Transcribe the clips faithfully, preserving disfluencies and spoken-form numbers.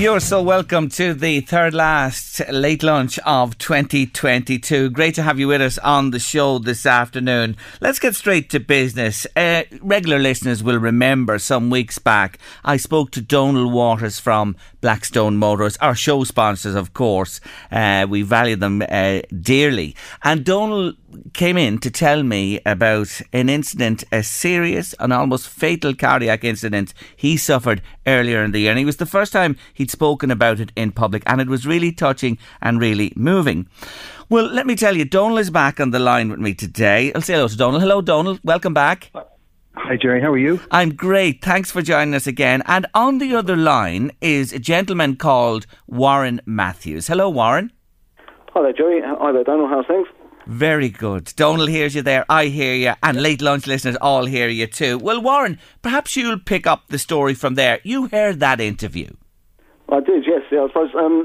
You're so welcome to the third last late lunch of twenty twenty-two. Great to have you with us on the show this afternoon. Let's get straight to business. Uh, regular listeners will remember some weeks back I spoke to Donal Waters from Blackstone Motors, our show sponsors, of course. Uh, we value them uh, dearly. And Donal came in to tell me about an incident, a serious and almost fatal cardiac incident he suffered earlier in the year. And it was the first time he'd spoken about it in public, and it was really touching and really moving. Well, let me tell you, Donal is back on the line with me today. I'll say hello to Donal. Hello, Donal. Welcome back. Hi, Jerry. How are you? I'm great. Thanks for joining us again. And on the other line is a gentleman called Warren Matthews. Hello, Warren. Hi there, Jerry. Hi there, Donal. How's things? Very good. Donal hears you there, I hear you, and late lunch listeners all hear you too. Well, Warren, perhaps you'll pick up the story from there. You heard that interview. I did, yes. Yeah, I suppose um,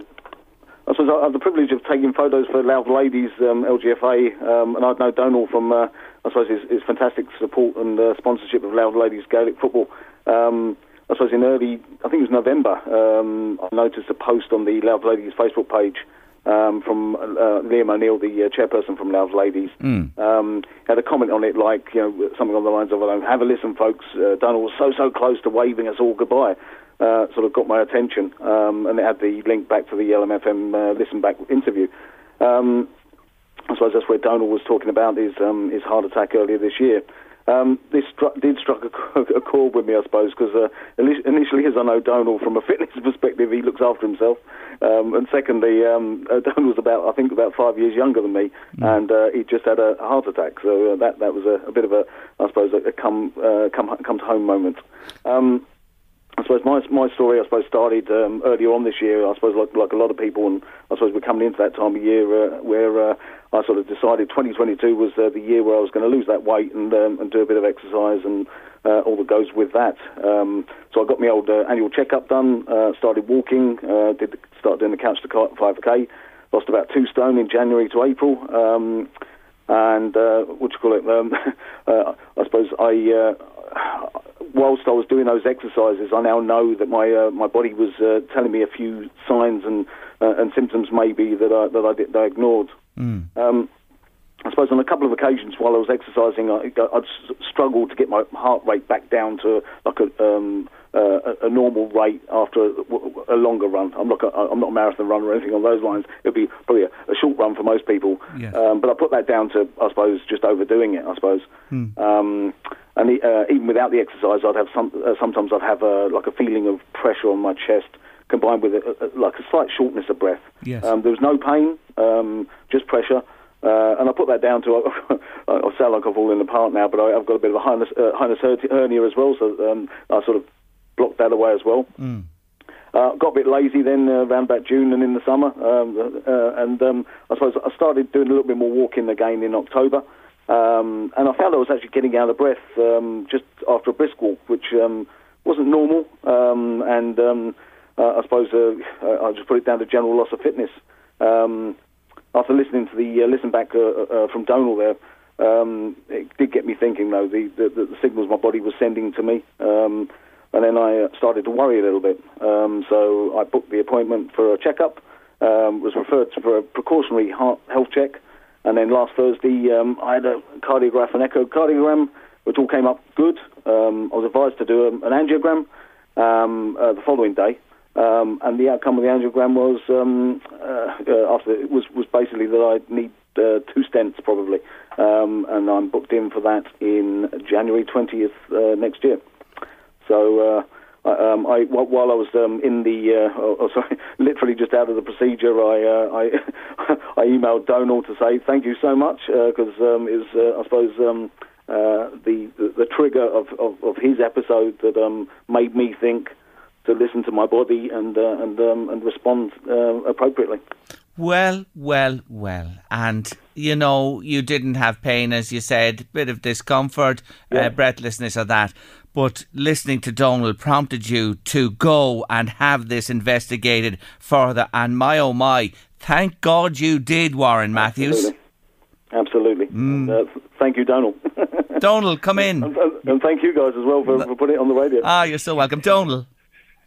I suppose I have the privilege of taking photos for Louth Ladies um, L G F A, um, and I know Donal from, uh, I suppose, his, his fantastic support and uh, sponsorship of Louth Ladies Gaelic football. Um, I suppose in early, I think it was November, um, I noticed a post on the Louth Ladies Facebook page Um, from uh, Liam O'Neill, the uh, chairperson from Louth Ladies, mm. um, had a comment on it like, you know, something on the lines of, "Have a listen, folks. Uh, Donal was so, so close to waving us all goodbye." Uh, sort of got my attention, um, and it had the link back to the L M F M uh, Listen Back interview. Um, I suppose that's where Donal was talking about his, um, his heart attack earlier this year. Um, this stru- did struck a, a chord with me, I suppose, because uh, initially, as I know Donal from a fitness perspective, he looks after himself, um, and secondly, um, uh, Donal was about, I think, about five years younger than me, mm. and uh, he just had a heart attack. So uh, that that was a, a bit of a, I suppose, a, a come uh, come come to home moment. Um, I suppose my my story, I suppose, started um, earlier on this year. I suppose, like like a lot of people, and I suppose we're coming into that time of year uh, where uh, I sort of decided twenty twenty-two was uh, the year where I was going to lose that weight and um, and do a bit of exercise and uh, all that goes with that. Um, so I got my old uh, annual checkup done, uh, started walking, uh, did the, start doing the couch to five K, lost about two stone in January to April, um, and uh, what do you call it? Um, uh, I suppose I. Uh, Whilst I was doing those exercises, I now know that my uh, my body was uh, telling me a few signs and uh, and symptoms maybe that I that I, did, that I ignored. Mm. Um, I suppose on a couple of occasions while I was exercising, I, I'd struggled to get my heart rate back down to like a um, uh, a normal rate after a, a longer run. I'm not a, I'm not a marathon runner or anything on those lines. It'd be probably a, a short run for most people. Yes. Um, but I put that down to, I suppose, just overdoing it. I suppose. Mm. Um, And the, uh, even without the exercise, I'd have some. Uh, sometimes I'd have a, like a feeling of pressure on my chest, combined with a, a, like a slight shortness of breath. Yes. Um, there was no pain, um, just pressure, uh, and I put that down to. I sound like I've fallen apart now, but I, I've got a bit of a highness, uh, highness hernia as well, so um, I sort of blocked that away as well. Mm. Uh, got a bit lazy then uh, around about June and in the summer, um, uh, and um, I suppose I started doing a little bit more walking again in October. Um, and I found I was actually getting out of breath um, just after a brisk walk, which um, wasn't normal. Um, and um, uh, I suppose uh, I'll just put it down to general loss of fitness. Um, after listening to the uh, listen back uh, uh, from Donal there, um, it did get me thinking, though, the, the, the signals my body was sending to me. Um, and then I started to worry a little bit. Um, so I booked the appointment for a checkup, um, was referred to for a precautionary heart health check. And then last Thursday, um, I had a cardiograph and echocardiogram, which all came up good. Um, I was advised to do an angiogram um, uh, the following day, um, and the outcome of the angiogram was um, uh, uh, after it was was basically that I need uh, two stents probably, um, and I'm booked in for that in January twentieth uh, next year. So. Uh, Um, I, while I was um, in the, uh, oh, oh, sorry, literally just out of the procedure, I uh, I, I emailed Donal to say thank you so much because uh, um, it was, uh, I suppose, um, uh, the, the the trigger of, of, of his episode that um, made me think to listen to my body and uh, and um, and respond uh, appropriately. Well, well, well, and you know you didn't have pain, as you said, bit of discomfort, yeah. uh, breathlessness, or that. But listening to Donal prompted you to go and have this investigated further. And my, oh my, thank God you did, Warren Matthews. Absolutely. Absolutely. Mm. Uh, thank you, Donal. Donal, come in. And, and thank you guys as well for, for putting it on the radio. Ah, you're so welcome. Donal.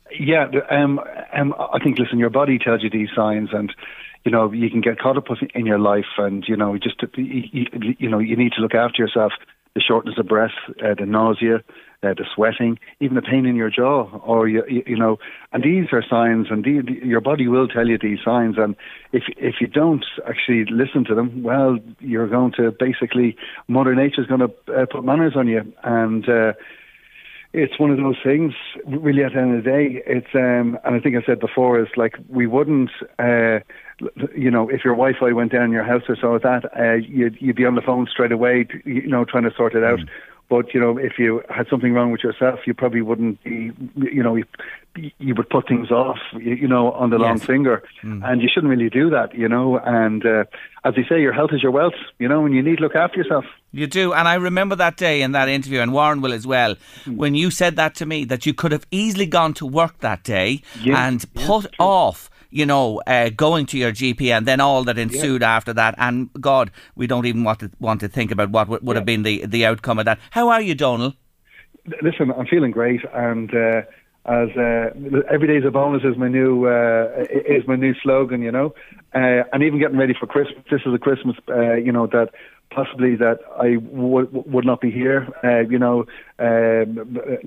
Yeah, um, um, I think, listen, your body tells you these signs, and you know, you can get caught up in your life, and you know, just you, you know, you need to look after yourself. The shortness of breath, uh, the nausea, uh, the sweating, even the pain in your jaw, or you, you, you know, and these are signs, and the, your body will tell you these signs. And if if you don't actually listen to them, well, you're going to basically Mother Nature's going to uh, put manners on you, and uh, it's one of those things. Really, at the end of the day, it's um, and I think I said before, is like we wouldn't. Uh, You know, if your Wi-Fi went down in your house or so like that, uh, you'd, you'd be on the phone straight away, to, you know, trying to sort it out. Mm. But, you know, if you had something wrong with yourself, you probably wouldn't be, you know, you, you would put things off, you, you know, on the yes. long finger. Mm. And you shouldn't really do that, you know. And uh, as they say, your health is your wealth, you know, and you need to look after yourself. You do. And I remember that day in that interview, and Warren will as well, mm. when you said that to me, that you could have easily gone to work that day yes. and yes, put true. off you know, uh, going to your G P and then all that ensued yeah. after that. And God, we don't even want to want to think about what would, would yeah. have been the, the outcome of that. How are you, Donal? Listen, I'm feeling great, and uh, as uh, every day's a bonus is my new uh, is my new slogan, you know. Uh, and even getting ready for Christmas. This is a Christmas, uh, you know, that possibly that I w- would not be here, uh, you know, um,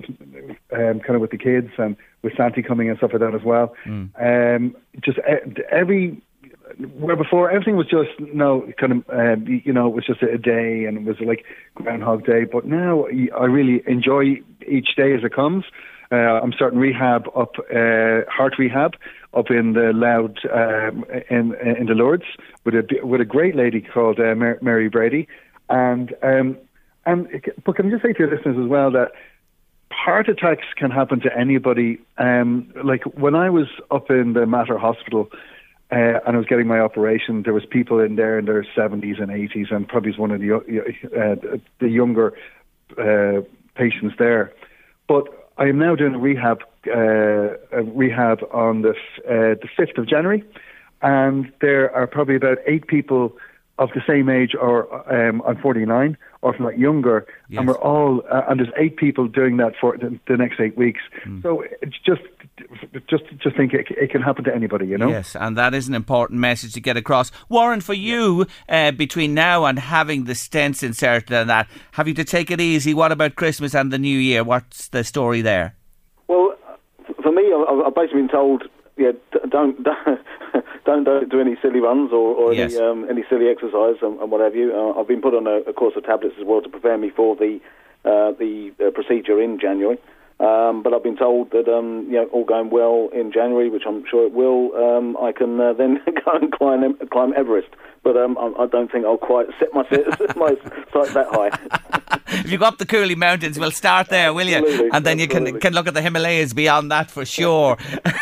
um, kind of with the kids and with Santi coming and stuff like that as well. Mm. Um, just every, where before everything was just, you know, kind of, uh, you know, it was just a day and it was like Groundhog Day. But now I really enjoy each day as it comes. Uh, I'm starting rehab up, uh, heart rehab up in the Loud, um, in in the Lourdes with a with a great lady called uh, Mary Brady, and um, and but can I just say to your listeners as well that heart attacks can happen to anybody. Um, like when I was up in the Mater Hospital. Uh, and I was getting my operation. There was people in there in their seventies and eighties, and probably was one of the uh, the younger uh, patients there. But I am now doing a rehab uh, a rehab on the uh, the fifth of January, and there are probably about eight people of the same age, or um, I'm forty-nine, or from that younger, yes. and we're all uh, and there's eight people doing that for the, the next eight weeks. Mm. So it's just. Just, just think it, it can happen to anybody, you know. Yes, and that is an important message to get across. Warren, for you, uh, between now and having the stents inserted and that, have you to take it easy? What about Christmas and the New Year? What's the story there? Well, for me, I've, I've basically been told, yeah, don't don't don't, don't do any silly runs or, or yes. any um, any silly exercise and, and what have you. Uh, I've been put on a, a course of tablets as well to prepare me for the uh, the uh, procedure in January. Um, but I've been told that, um, you know, all going well in January, which I'm sure it will, um, I can uh, then go and climb, climb Everest. But um, I, I don't think I'll quite set my, my sights that high. If you go up the Cooley Mountains, we'll start there, will you? Absolutely, and then absolutely. you can can look at the Himalayas beyond that for sure.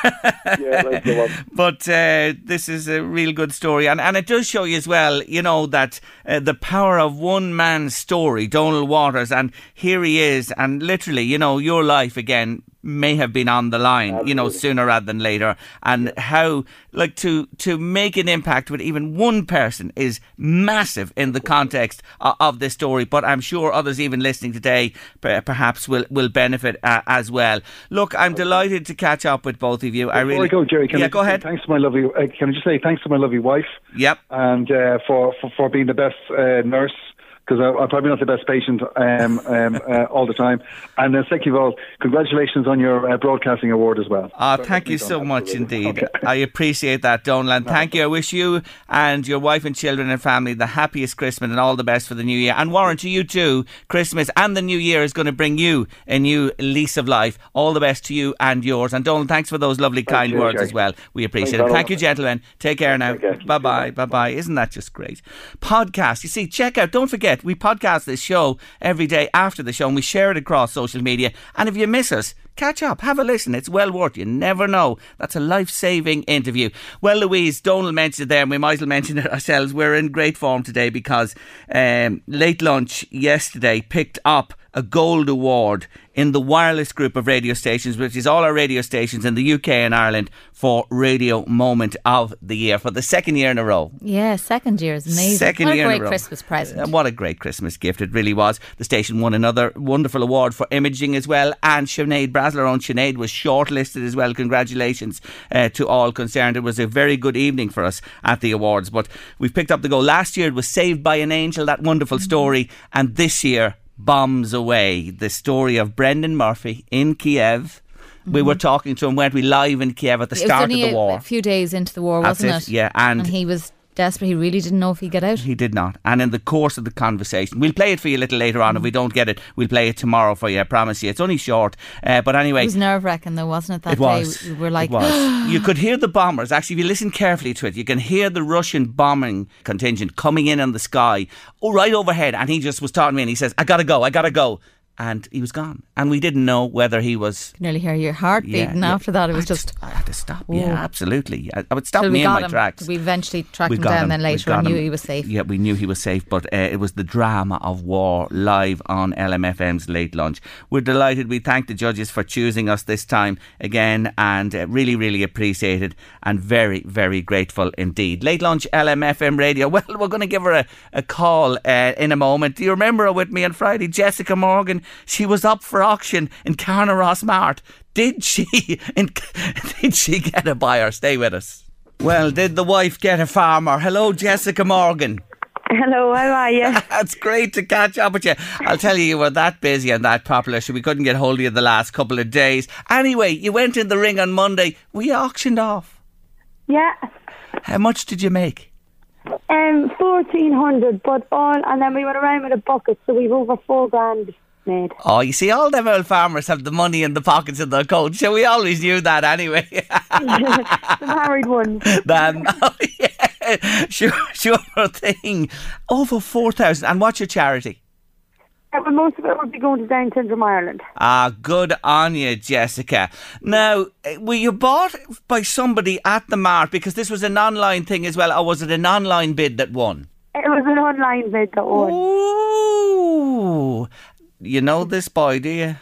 Yeah, that's the one. But uh, this is a real good story. And, and it does show you as well, you know, that uh, the power of one man's story, Donal Waters, and here he is. And literally, you know, your life again may have been on the line, Absolutely. you know, sooner rather than later. And yeah. how, like, to to make an impact with even one person is massive in the context of, of this story. But I'm sure others even listening today perhaps will, will benefit uh, as well. Look, I'm okay. delighted to catch up with both of you. Before I really I go, Jerry, can yeah, I go ahead. Thanks to my lovely. Uh, can I just say thanks to my lovely wife? Yep. And uh, for, for for being the best uh, nurse. Because I'm probably not the best patient um, um, uh, all the time. And uh, second of all, congratulations on your uh, broadcasting award as well. Ah, oh, thank you so much indeed. Okay. I appreciate that, Donal. And thank you. I wish you and your wife and children and family the happiest Christmas and all the best for the new year. And Warren, to you too, Christmas and the new year is going to bring you a new lease of life. All the best to you and yours. And Donal, thanks for those lovely thank kind you, words Jerry. as well. We appreciate thanks, it. Thank you, gentlemen. Take care now. Bye-bye. Bye-bye. Isn't that just great? Podcast. You see, check out, don't forget, we podcast this show every day after the show and we share it across social media. And if you miss us, catch up, have a listen. It's well worth it. You never know. That's a life-saving interview. Well, Louise, Donal mentioned it there and we might as well mention it ourselves. We're in great form today because um, Late Lunch yesterday picked up a gold award in the wireless group of radio stations, which is all our radio stations in the U K and Ireland, for Radio Moment of the Year for the second year in a row. Yeah, second year is amazing. Second what year a in a great row. Christmas present. Uh, what a great Christmas gift it really was. The station won another wonderful award for imaging as well, and Sinead Brazel, our own Sinead, was shortlisted as well. Congratulations uh, to all concerned. It was a very good evening for us at the awards, but we've picked up the go. Last year it was Saved by an Angel, that wonderful mm-hmm. story, and this year Bombs Away, the story of Brendan Murphy in Kiev. Mm-hmm. We were talking to him, weren't we, live in Kiev at the it start was only of the war. A few days into the war, That's wasn't it, it? yeah. And, and he was desperate. He really didn't know if he'd get out. He did not. And in the course of the conversation, we'll play it for you a little later on. Mm. If we don't get it, we'll play it tomorrow for you, I promise you. It's only short. Uh, but anyway. It was nerve-wracking though, wasn't it, that it was. day? We were like... It was. You could hear the bombers. Actually, if you listen carefully to it, you can hear the Russian bombing contingent coming in on the sky, oh, right overhead. And he just was talking to me and he says, I gotta go, I gotta go. And he was gone. And we didn't know whether he was... You can nearly hear your heart beating. Yeah, yeah. After that, it was I just... I had to stop. Whoa. Yeah, absolutely. I, I would stop Till me we in got my him. tracks. We eventually tracked we him got down him. then later and him. knew he was safe. Yeah, we knew he was safe, but uh, it was the drama of war live on L M F M's Late Lunch. We're delighted. We thank the judges for choosing us this time again, and uh, really, really appreciated and very, very grateful indeed. Late Lunch, L M F M Radio. Well, we're going to give her a, a call uh, in a moment. Do you remember her with me on Friday? Jessica Morgan. She was up for auction in Carnaross Mart. Did she in, did she get a buyer? Stay with us. Well, did the wife get a farmer? Hello, Jessica Morgan. Hello, how are you? It's great to catch up with you. I'll tell you, you were that busy and that popular, so we couldn't get hold of you the last couple of days. Anyway, you went in the ring on Monday. We auctioned off. Yeah. How much did you make? Um, fourteen hundred, but all, and then we went around with a bucket, so we've over four grand made. Oh, you see, all them old farmers have the money in the pockets of their coat, so we always knew that anyway. The married ones. Then, oh, yeah, sure, sure thing. Over four thousand. And what's your charity? Yeah, but most of it would be going to Down Syndrome Ireland. Ah, good on you, Jessica. Now, were you bought by somebody at the mart, because this was an online thing as well, or was it an online bid that won? It was an online bid that won. Ooh. You know this boy, do you?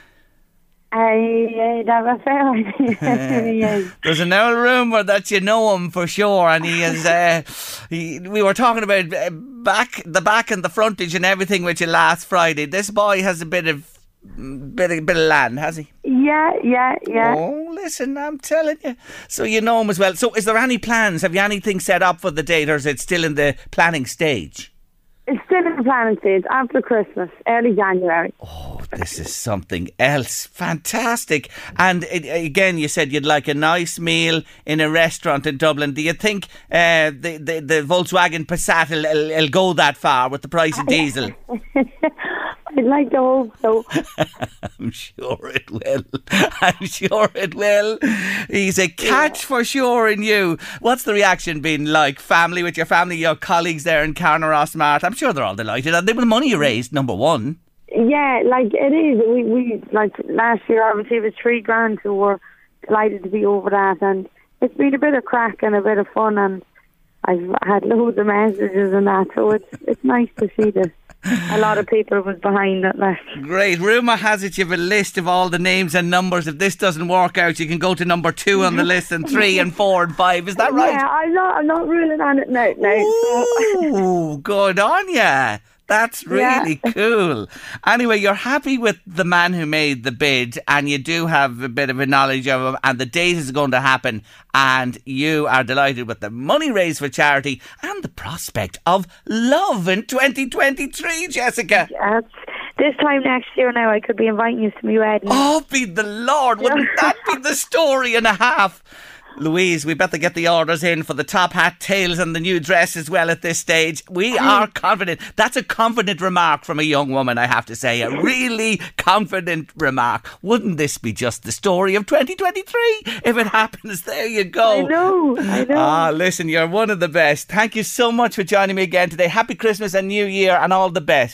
I uh, have a fair idea. There's an old rumour that you know him for sure, and he is. Uh, he, we were talking about uh, back the back and the frontage and everything with you last Friday. This boy has a bit of bit of, bit of land, has he? Yeah, yeah, yeah. Oh, listen, I'm telling you. So you know him as well. So, is there any plans? Have you anything set up for the date, or is it still in the planning stage? It's still in the planning stage, after Christmas, early January. Oh, this is something else. Fantastic. And it, again, you said you'd like a nice meal in a restaurant in Dublin. Do you think uh, the, the, the Volkswagen Passat will, will, will go that far with the price of diesel? I'd like to hope so. I'm sure it will. I'm sure it will. He's a catch yeah. for sure in you. What's the reaction been like? Family, with your family, your colleagues there in Carnaross Mart? I'm sure they're all delighted. And the money you raised, number one. Yeah, like it is. We, we like last year, obviously, it was three grand, so we're delighted to be over that. And it's been a bit of crack and a bit of fun, and I've had loads of messages and that, so it's it's nice to see that a lot of people was behind it. Like. Great. Rumour has it you have a list of all the names and numbers. If this doesn't work out, you can go to number two on the list, and three and four and five. Is that right? Yeah, I'm not, I'm not ruling on it now. now Ooh, good on ya. That's really yeah. cool. Anyway, you're happy with the man who made the bid, and you do have a bit of a knowledge of him, and the date is going to happen, and you are delighted with the money raised for charity and the prospect of love in twenty twenty-three, Jessica. Yes. This time next year now, I could be inviting you to my wedding. Oh, be the Lord. Wouldn't that be the story and a half? Louise, we better get the orders in for the top hat, tails and the new dress as well at this stage. We are confident. That's a confident remark from a young woman, I have to say. A really confident remark. Wouldn't this be just the story of twenty twenty-three? If it happens, there you go. I know, I know. Ah, listen, you're one of the best. Thank you so much for joining me again today. Happy Christmas and New Year and all the best.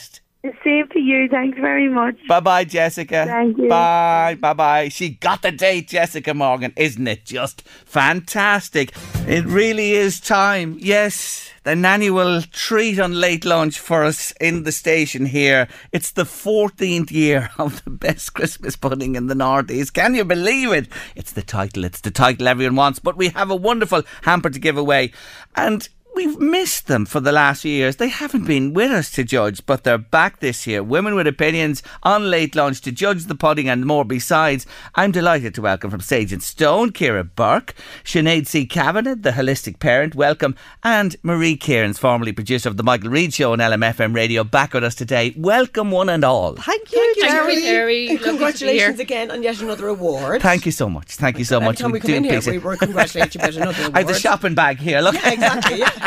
The same to you. Thanks very much. Bye-bye, Jessica. Thank you. Bye, bye-bye. She got the date, Jessica Morgan. Isn't it just fantastic? It really is time. Yes, an annual treat on late lunch for us in the station here. It's the fourteenth year of the best Christmas pudding in the Northeast. Can you believe it? It's the title. It's the title everyone wants. But we have a wonderful hamper to give away. And we've missed them for the last few years. They haven't been with us to judge, but they're back this year. Women with Opinions on Late Lunch to judge the pudding and more besides. I'm delighted to welcome from Sage and Stone, Ciara Burke, Sinead C. Kavanagh, the holistic parent, welcome, and Marie Cairns, formerly producer of the Michael Reid Show on L M F M Radio, back with us today. Welcome one and all. Thank you, Thank Jerry. you, Jerry. And Lovely congratulations to be again on yet another award. Thank you so much. Thank you so Every much. time we come in here, we were congratulating you about another award. I have the shopping bag here. Look. Yeah, exactly. Yeah.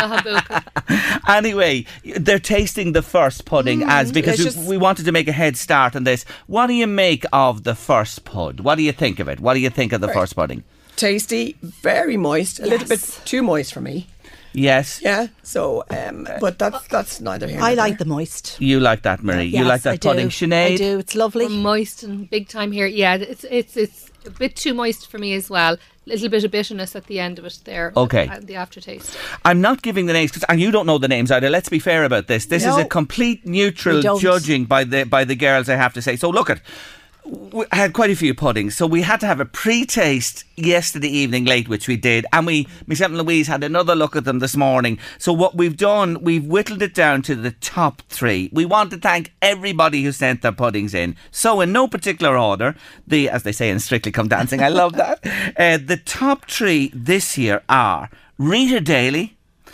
Anyway, they're tasting the first pudding Mm, as because delicious. we, we wanted to make a head start on this. What do you make of the first pud? What do you think of it? What do you think of the Right. first pudding? Tasty, very moist, a little bit Yes. too moist for me. Yes. Yeah. So, um, but that's that's neither here. I nor like there. the moist. You like that, Marie? you Yes, like that I pudding, do. Sinead? I do. It's lovely. We're moist and big time here. Yeah, it's it's it's a bit too moist for me as well. A little bit of bitterness at the end of it there. Okay. uh, the aftertaste. I'm not giving the names, 'cause, and you don't know the names either. Let's be fair about this. This is No. a complete neutral We don't. judging by the by the girls, I have to say. So look at. We had quite a few puddings, so we had to have a pre-taste yesterday evening late, which we did, and we, myself and Louise, had another look at them this morning. So what we've done, we've whittled it down to the top three. We want to thank everybody who sent their puddings in. So in no particular order, the as they say in Strictly Come Dancing, I love that. Uh, the top three this year are Rita Daly,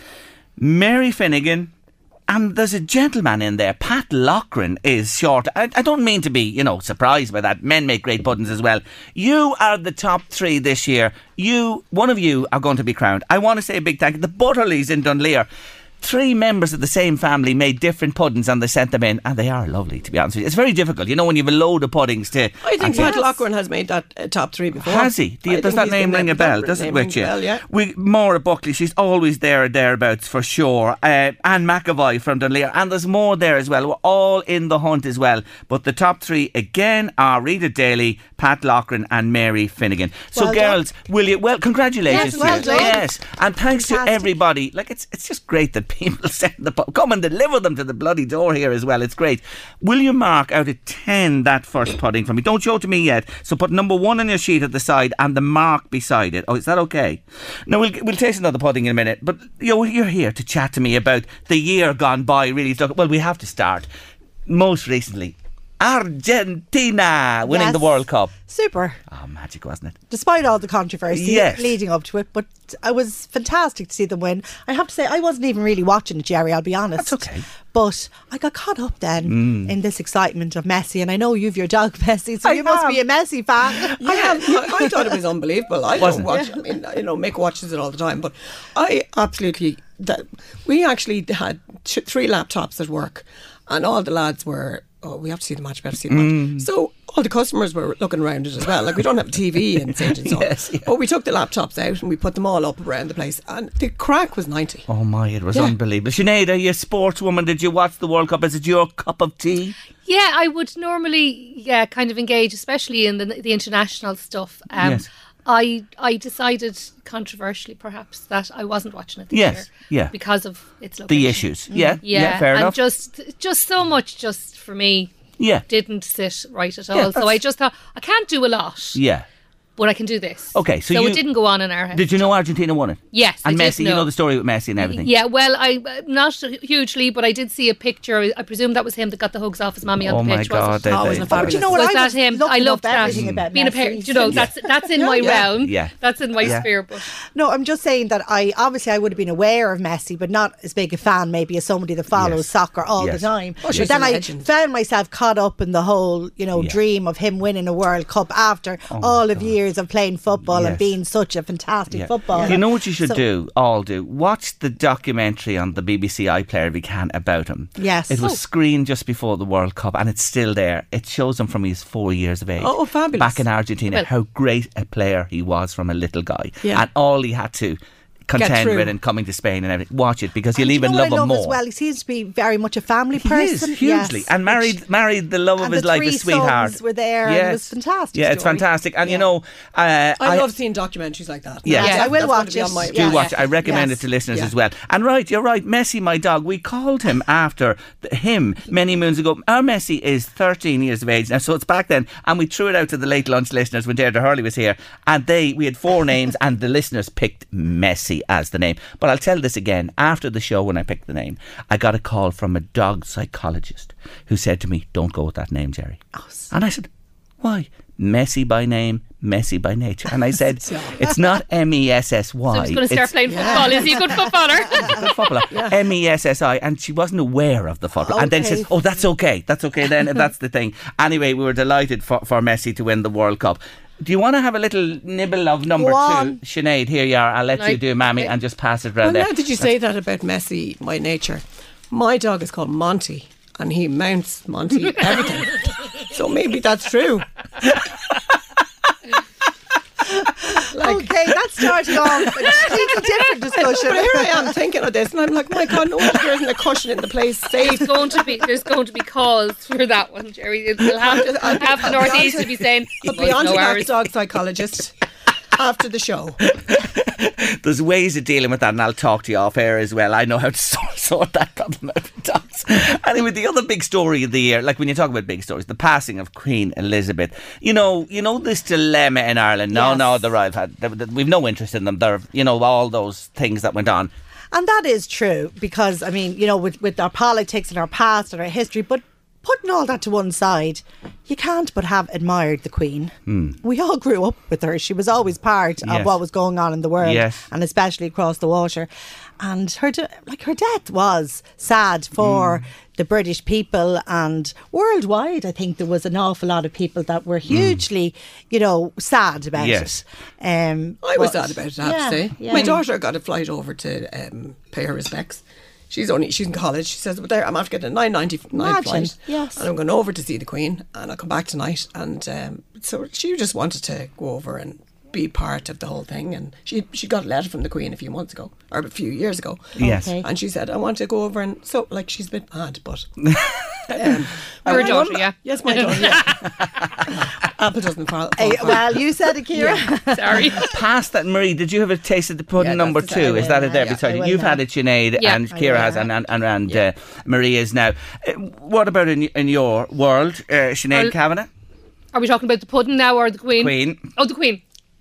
Mary Finnegan, and there's a gentleman in there, Pat Loughran is short. I, I don't mean to be, you know, surprised by that. Men make great puddings as well. You are the top three this year. You, one of you are going to be crowned. I want to say a big thank you. The Butterleys in Dunleer. Three members of the same family made different puddings and they sent them in, and they are lovely, to be honest with you. It's very difficult, you know, when you have a load of puddings to... I think actually- Pat Loughran has made that uh, top three before. Has he? Do you- I does think that he's name been ring there a bell? before. Does it Name with rings you? a bell, yeah. We, Maura Buckley, she's always there or thereabouts for sure. Uh, Anne McAvoy from Dunleer, and there's more there as well. We're all in the hunt as well. But the top three again are Rita Daly, Pat Loughran, and Mary Finnegan. So, Well done. girls, will you? Well, congratulations Yes, to well you. done. Yes, and thanks to Fantastic. everybody. Like it's it's just great that people send the pu- come and deliver them to the bloody door here as well. It's great. Will you mark out of ten that first pudding for me? Don't show it to me yet. So put number one on your sheet at the side and the mark beside it. Oh, is that okay? Now we'll we'll taste another pudding in a minute. But you know, you're here to chat to me about the year gone by. Really, well, we have to start most recently. Argentina winning Yes. the World Cup. Super. Oh, magic, wasn't it? Despite all the controversy Yes. leading up to it, but it was fantastic to see them win. I have to say, I wasn't even really watching it, Jerry, I'll be honest. That's okay. But I got caught up then Mm. in this excitement of Messi, and I know you've your dog Messi, so I you must have. be a Messi fan. Yeah, I, I thought it was unbelievable. I Wasn't don't it? watch. I mean, you know, Mick watches it all the time, but I absolutely. That we actually had t- three laptops at work, and all the lads were. Oh, we have to see the match. We have to see the Mm. match. So all the customers were looking around it as well. Like we don't have a T V in Saint and so. Yes, yeah. But we took the laptops out and we put them all up around the place, and the crack was ninety. Oh my, it was Yeah. unbelievable. Sinead, are you a sportswoman? Did you watch the World Cup? Is it your cup of tea? Yeah, I would normally, yeah, kind of engage, especially in the the international stuff. Um, Yes. I I decided controversially, perhaps, that I wasn't watching it this Yes, year. yeah. because of its location. The issues. Yeah, Yeah, yeah, fair and enough. just just so much, just for me, yeah, didn't sit right at all. Yeah, so that's- I just thought I can't do a lot, yeah. but I can do this. Okay, so so you- it didn't go on in our head. Did you know Argentina won it? Yes, I And did Messi, you know. know the story with Messi and everything. Yeah, well, I uh, not hugely, but I did see a picture. I presume that was him that got the hugs off his mummy on Oh the my pitch. God, was they- it? Oh, they- wasn't it But fabulous? you know what? Was I that was him? looking I loved up that. everything about Being a Messi. parent, you know, that's that's in Yeah, my yeah. realm. Yeah. That's in my Yeah. sphere. But No, I'm just saying that I obviously I would have been aware of Messi, but not as big a fan maybe as somebody that follows Yes. soccer all Yes. the time. Oh, she's but then a I legend. found myself caught up in the whole, you know, Yeah. dream of him winning a World Cup after Oh all my of God. years of playing football Yes. and being such a fantastic Yeah. footballer. You know what you should So- do? All do. Watch the documentary on the B B C iPlayer if you can about him. Yes. It was Oh. screened just before the World Cup and it's still there. It shows him from his four years of age. Oh, fabulous. Back in Argentina, Well- how great a player he was from a little guy. Yeah. And all he had to contend through. with and coming to Spain and everything. Watch it because you'll And even you know love what I him love more. as well. He seems to be very much a family He person. is, hugely. Yes, and married which- married the love of and his the life, three his sweetheart. sons were there, and it was fantastic Yeah, it's story. fantastic. And you Yeah. know, uh, I, love seeing documentaries like that. Yeah. Yes, I will That's watch going to be it. on my- Do Yeah. watch it. I recommend Yes. it to listeners Yeah. as well. And right, you're right. Messi, my dog, we called him after th- him many moons ago. Our Messi is thirteen years of age now, so it's back then. And we threw it out to the late lunch listeners when Deirdre Hurley was here. And they, we had four names, and the listeners picked Messi as the name. But I'll tell this again. After the show, when I picked the name, I got a call from a dog psychologist who said to me, "Don't go with that name, Jerry." And I said, "Why? Messi by name, Messi by nature." And I said, "It's not M E S S Y. So he's going to start it's playing football. Is he a good footballer? good footballer. M E S S I." And she wasn't aware of the football. And then she Okay. says, "Oh, that's okay. That's okay then, if that's the thing." Anyway, we were delighted for, for Messi to win the World Cup. Do you want to have a little nibble of number Go two? on. Sinead, here you are. I'll let you Like- do Mammy and just pass it round Well, there. now did you say that about Messi, my nature? My dog is called Monty, and he mounts Monty everything. So maybe that's true. Okay, that's starting off a completely different discussion. But here I am thinking of this, and I'm like, my God, no wonder there isn't a cushion in the place safe. There's going to be there's going to be calls for that one, Jerry. We'll have to have the Northeast to be saying. "You I'll boys be on to know that ours." dog psychologist after the show. There's ways of dealing with that, and I'll talk to you off air as well. I know how to sort, sort that problem out with dogs. Anyway, the other big story of the year, like when you talk about big stories, the passing of Queen Elizabeth. You know, you know this dilemma in Ireland. No, Yes. no, the royal had we've no interest in them. They're, you know, all those things that went on. And that is true because, I mean, you know, with, with our politics and our past and our history, but putting all that to one side, you can't but have admired the Queen. We all grew up with her. She was always part Yes. of what was going on in the world, Yes. and especially across the water. And her, de- like her death was sad for the British people, and worldwide, I think there was an awful lot of people that were hugely, you know, sad about Yes. it. Um, I was but- sad about it, I have yeah, to say. yeah. My daughter got a flight over to um, pay her respects. She's only she's in college. She says, "But there, I'm after getting a nine ninety nine Imagine, flight, yes. and I'm going over to see the Queen, and I'll come back tonight." And um, so she just wanted to go over and be part of the whole thing. And she she got a letter from the Queen a few months ago, or a few years ago. Yes. Okay. And she said, "I want to go over," and so like she's a bit mad, but Your my daughter, mum- yeah. yes, my daughter. Yeah. Apple doesn't fall. fall Eh, far. well, you said it, Ciara. Sorry. Past that, Marie, did you have a taste of the pudding Yeah, number that's- two? I Is will that it now, there yeah. beside I you? will You've now. had it, Sinead, Yeah. and I Ciara will has, now. and, and, and, and uh, Marie is now. Uh, what about in, in your world, uh, Sinead Well- Kavanagh? Are we talking about the pudding now or the Queen? Queen. Oh, the Queen.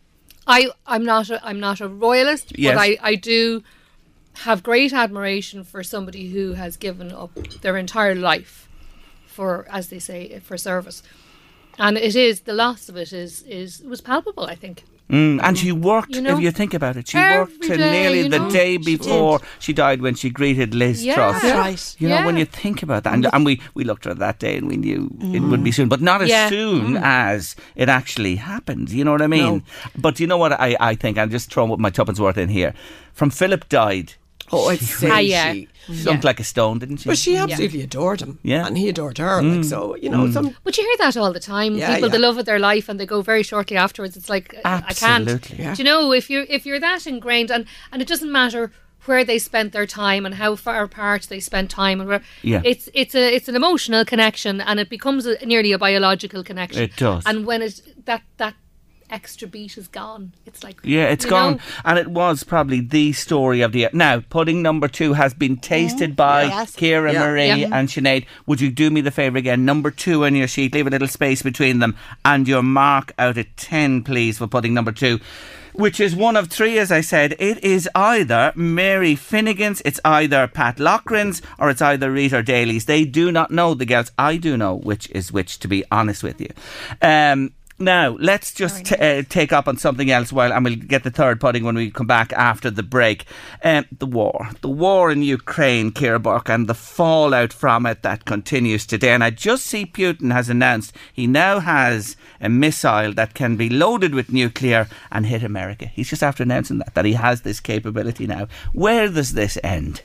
I I'm not a, I'm not a royalist, Yes. but I, I do have great admiration for somebody who has given up their entire life for, as they say, for service. And it is the loss of it is is was palpable, I think. Mm, and she worked, You know, if you think about it, she every worked till day, nearly you the know. day She before she died when she greeted Liz Yeah. Truss. That's right. You know, when Yeah. you think about that, and, and we, we looked at her that day and we knew it would be soon, but not as Yeah. soon as it actually happened. You know what I mean? No. But you know what I, I think? I'm just throwing my tuppence worth in here. From Philip died, Oh, I'd say Ah, yeah. she. sunk like a stone, didn't she? But she absolutely adored him. Yeah. And he adored her. Like, so, you know, some. But you hear that all the time. Yeah, People, yeah. the love of their life, and they go very shortly afterwards. It's like uh, I can't. Absolutely. Yeah. Do you know if you're if you're that ingrained, and and it doesn't matter where they spent their time and how far apart they spent time, and where Yeah. it's it's a it's an emotional connection, and it becomes a, nearly a biological connection. It does. And when it that that extra beat is gone, it's like Yeah, it's you gone. know, And it was probably the story of the year. Now, pudding number two has been tasted by Yes. Ciara, Yeah. Marie Yeah. and Sinead. Would you do me the favour again? Number two on your sheet. Leave a little space between them. And your mark out of ten, please, for pudding number two. Which is one of three, as I said. It is either Mary Finnegan's, it's either Pat Loughran's, or it's either Rita Daly's. They do not know, the girls. I do know which is which, to be honest with you. Um... Now, let's just t- uh, take up on something else while, and we'll get the third pudding when we come back after the break. Um, the war. The war in Ukraine, Ciara Burke, and the fallout from it that continues today. And I just see Putin has announced he now has a missile that can be loaded with nuclear and hit America. He's just after announcing that, that he has this capability now. Where does this end?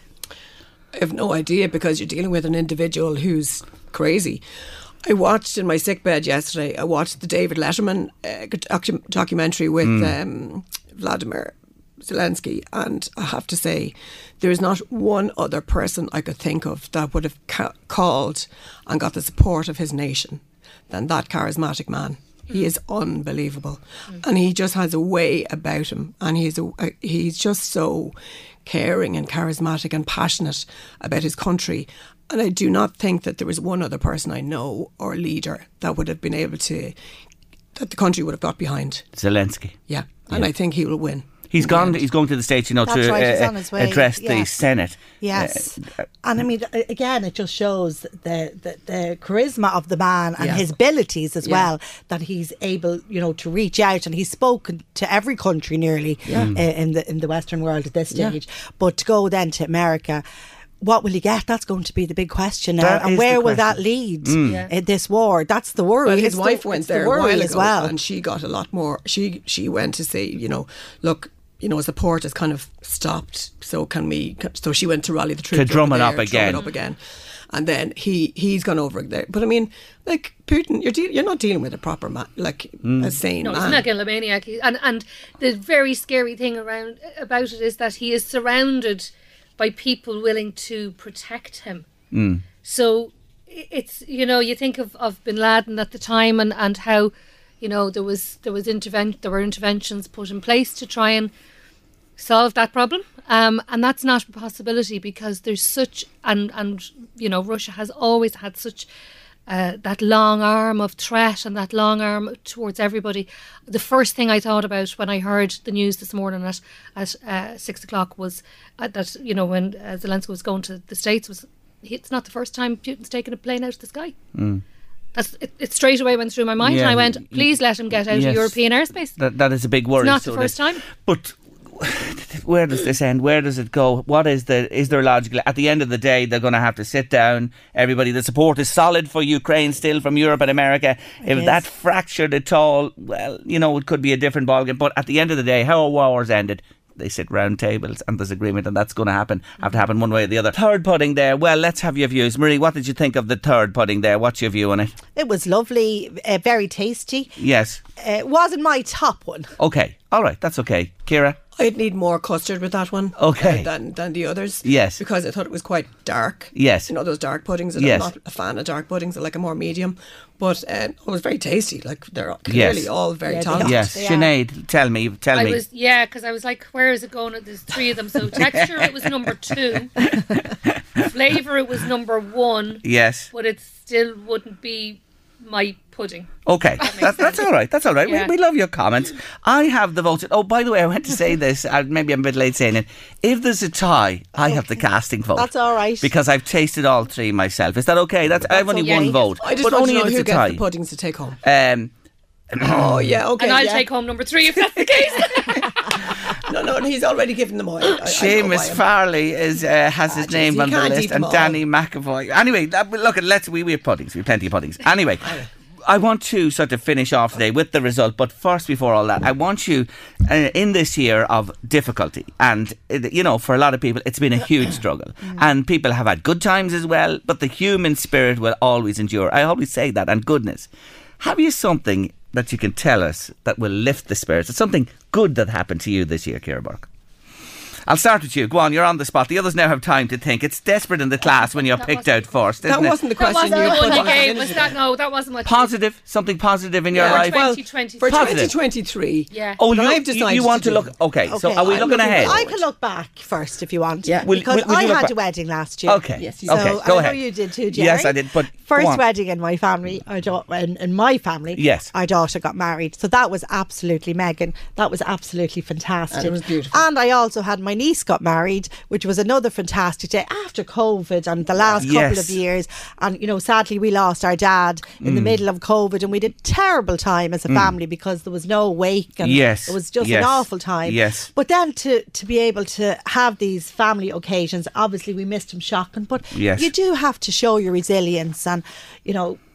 I have no idea because you're dealing with an individual who's crazy. I watched in my sickbed yesterday, I watched the David Letterman uh, docu- documentary with um, Vladimir Zelensky, and I have to say, there is not one other person I could think of that would have ca- called and got the support of his nation than that charismatic man. He is unbelievable, mm. and he just has a way about him, and he's a, a, he's just so caring and charismatic and passionate about his country. And I do not think that there was one other person I know or leader that would have been able to, that the country would have got behind. Zelensky. Yeah, and yeah. I think he will win. He's gone. He's going to the States, you know, That's to right, he's uh, on his way. address Yeah. the Senate. Yes, Uh, and I mean, a- again, it just shows the the, the charisma of the man and Yeah. his abilities as Yeah. well, that he's able, you know, to reach out, and he's spoken to every country nearly uh, in the in the Western world at this Yeah. stage. But to go then to America, what will he get? That's going to be the big question now. That And is where the will that question. lead Yeah. in this war? That's the worry. Well, his It's the- wife went it's the there a worry while as ago, well. and she got a lot more. She she went to say, you know, look, you know, support has kind of stopped. So can we? So she went to rally the troops To drum over it up there, again. Drum it up again, and then he he's gone over there. But I mean, like Putin, you're de- you're not dealing with a proper man, like a sane No, he's man. not a megalomaniac. He- And and the very scary thing around about it is that he is surrounded by people willing to protect him. Mm. So i- it's, you know, you think of, of Bin Laden at the time, and, and how, you know, there was there was interven- there were interventions put in place to try and solve that problem. Um, and that's not a possibility, because there's such, and, and you know, Russia has always had such uh, that long arm of threat and that long arm towards everybody. The first thing I thought about when I heard the news this morning at, at uh, six o'clock was uh, that, you know, when uh, Zelensky was going to the States, was it's not the first time Putin's taken a plane out of the sky. Mm. That's it, it straight away went through my mind, Yeah, and I went, y- please let him get out yes. of European airspace. That that is a big worry. It's not so the first that- time. But where does this end? Where does it go? What is the? Is there logical? At the end of the day, they're going to have to sit down. Everybody, the support is solid for Ukraine still from Europe and America. It if is. that fractured at all, well, you know, it could be a different ballgame. But at the end of the day, how a war's ended, they sit round tables and there's agreement, and that's going to happen. Have to happen one way or the other. Third pudding there. Well, let's have your views, Marie. What did you think of the third pudding there? What's your view on it? It was lovely, uh, very tasty. Yes. Uh, it wasn't my top one. Okay. All right. That's okay. Kira. I'd need more custard with that one. Okay. uh, than than the others. Yes. Because I thought it was quite dark. Yes. You know those dark puddings. And Yes. I'm not a fan of dark puddings. I like a more medium. But um, it was very tasty. Like they're clearly Yes. all very Yeah, they talented. are. Yes. They are. Sinead, tell me. Tell I me. was, yeah, because I was like, where is it going? There's three of them. So texture, it was number two. Flavour, it was number one. Yes. But it still wouldn't be my pudding. Okay, that, that's all right. That's all right. Yeah. We, we love your comments. I have the vote. Oh, by the way, I went to say this. Uh, maybe I'm a bit late saying it. If there's a tie, I have the casting vote. That's all right. Because I've tasted all three myself. Is that okay? That's, I have only okay. one vote, I just but want only to know if it's who a gets tie. the puddings to take home. Um, Oh yeah, okay. And I'll yeah. take home number three if that's the case. No, no, he's already given them away. I, I know Seamus why I'm- Farley is uh, has Ah, his geez, name he on the can't list, eat them and all. Danny McAvoy. Anyway, that, look at let's we we have puddings. We have plenty of puddings. Anyway. I want to sort of finish off today with the result, but first, before all that, I want you, uh, in this year of difficulty, and, uh, you know, for a lot of people, it's been a huge struggle, and people have had good times as well, but the human spirit will always endure. I always say that, and goodness. Have you something that you can tell us that will lift the spirits? It's something good that happened to you this year, Ciara Burke. I'll start with you. Go on, you're on the spot. The others now have time to think. It's desperate in the class when you're That picked wasn't- out first, isn't That it? wasn't the That question wasn't you the put one you on a gave. minute Was ago. that, no, that wasn't what Positive, something positive in your Yeah, life. well, twenty twenty-three. For Positive. twenty twenty-three. Yeah. Oh, But you, I've you, decided you want to to do look... it. Okay, so Okay. are we I'm looking looking ahead? forward. I can look back first if you want. Yeah. Will- Because will- will I you look had back? a wedding last year. Okay. Yes, you okay, did. So go I ahead. know you did too, Jerry. Yes, I did, but go First on. wedding in my family, our da- in, in my family, Yes. our daughter got married. So that was absolutely Megan. That was absolutely fantastic. And it was beautiful. And I also had my niece got married, which was another fantastic day after COVID and the last couple Yes. of years. And, you know, sadly we lost our dad in Mm. the middle of COVID, and we had a terrible time as a family because there was no wake, and Yes. it was just Yes. an awful time. Yes. But then to, to be able to have these family occasions, obviously we missed him shocking, but Yes. you do have to show your resilience and, you know,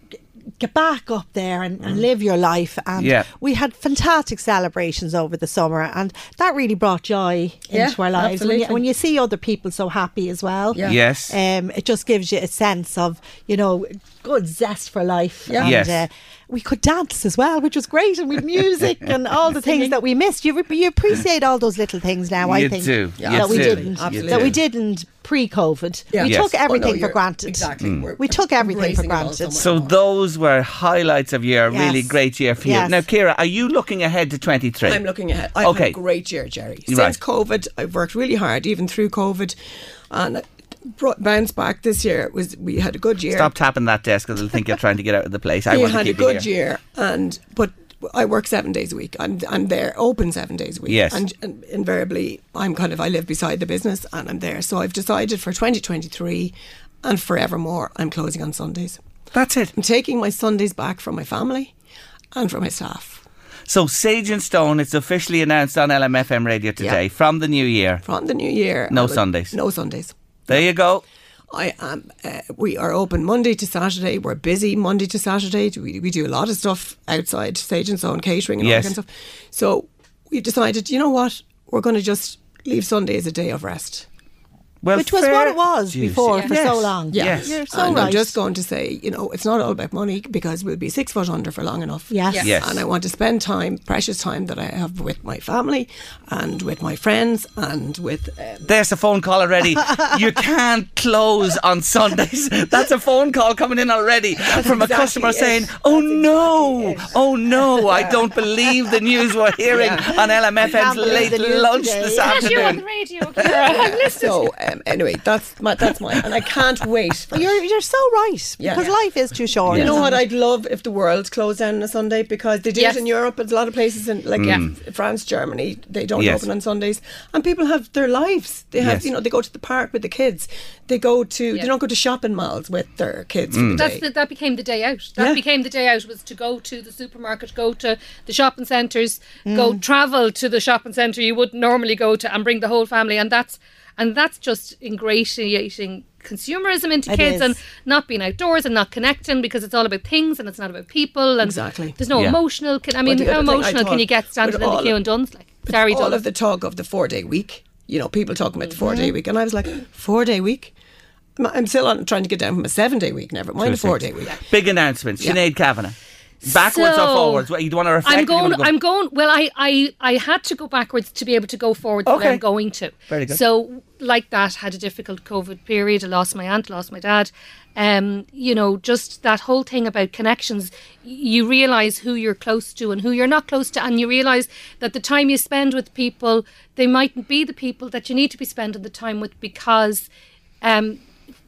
get back up there and, and live your life. And Yeah. we had fantastic celebrations over the summer, and that really brought joy Yeah, into our lives. When you, absolutely. when you see other people so happy as well, Yeah. Yes. um, it just gives you a sense of, you know, good zest for life. Yeah. And, Yes. uh, we could dance as well, which was great, and with music and all the things that we missed. You, re- you appreciate all those little things now. I You think do. Yeah, that You we do. didn't, You Absolutely. that we do. didn't pre-COVID. Yeah. We Yes. took everything Oh, no, for you're- granted. Exactly. We're- We took everything for embracing it all granted. much So more. those were highlights of your Yes. really great year for you. Yes. Now, Ciara, are you looking ahead to twenty-three? I'm looking ahead. I've Okay. had a great year, Jerry. Since Right. COVID, I've worked really hard, even through COVID, and I brought, bounced back this year. It was we had a good year. Stop tapping that desk because they'll think you're trying to get out of the place. I we want to had a keep you good here. year, and but I work seven days a week. I'm I'm there, open seven days a week. Yes. and, and invariably I'm kind of I live beside the business, and I'm there. So I've decided for twenty twenty-three and forevermore, I'm closing on Sundays. That's it. I'm taking my Sundays back from my family and from my staff. So Sage and Stone, it's officially announced on L M F M radio today. Yeah. From the new year, From the new year, No I will- Sundays. No Sundays. there you go. I am. Uh, we are open Monday to Saturday. We're busy Monday to Saturday. We, we do a lot of stuff outside Sage and Stone, catering and Yes. all that kind of stuff. So we decided, you know what, we're going to just leave Sunday as a day of rest. Well, Which was fair what it was dues. before Yes. for so long. Yes. You're so and right. I'm just going to say, you know, it's not all about money because we'll be six foot under for long enough. Yes. Yes. Yes. And I want to spend time, precious time that I have with my family and with my friends and with. Um, There's a phone call already. You can't close on Sundays. That's a phone call coming in already from a exactly customer it. saying, That's "Oh no, exactly it." oh no, I don't believe the news we're hearing Yeah. on L M F M's can't believe late the news lunch today. this Yes, you're on afternoon." the radio, Ciara. I've listened. so um, anyway, that's my that's mine, and I can't wait. For You're you're so right, Yeah. because life is too short. You know what? I'd love if the world closed down on a Sunday because they do Yes. it in Europe. There's a lot of places in like Mm. France, Germany. They don't Yes. open on Sundays, and people have their lives. They have, Yes. you know, they go to the park with the kids. They go to. Yeah. They don't go to shopping malls with their kids Mm. for the That's day. the, that became the day out. That Yeah. became the day out was to go to the supermarket, go to the shopping centres, go travel to the shopping centre you wouldn't normally go to, and bring the whole family. And that's and that's just ingratiating consumerism into It kids is. and not being outdoors and not connecting because it's all about things and it's not about people. And Exactly. there's no Yeah. emotional. Con- I mean, the how other thing I emotional can thought you get standing with in the all queue of- in Duns? Like, But sorry, all Duns. of the talk of the four day week. You know, people talking about the four Mm-hmm. day week, and I was like, four day week. I'm- I'm still on trying to get down from a seven day week. Never mind a four day week. Big announcement. Yeah. Sinead Kavanagh. Backwards or So, forwards? What, you want to reflect? I'm or you going. wanna go- I'm going. Well, I, I, I had to go backwards to be able to go forward. Okay. But I'm going to. Very good. So, like that, had a difficult COVID period. I lost my aunt, lost my dad. Um, you know, just that whole thing about connections. You realise who you're close to and who you're not close to, and you realise that the time you spend with people, they mightn't be the people that you need to be spending the time with because. Um,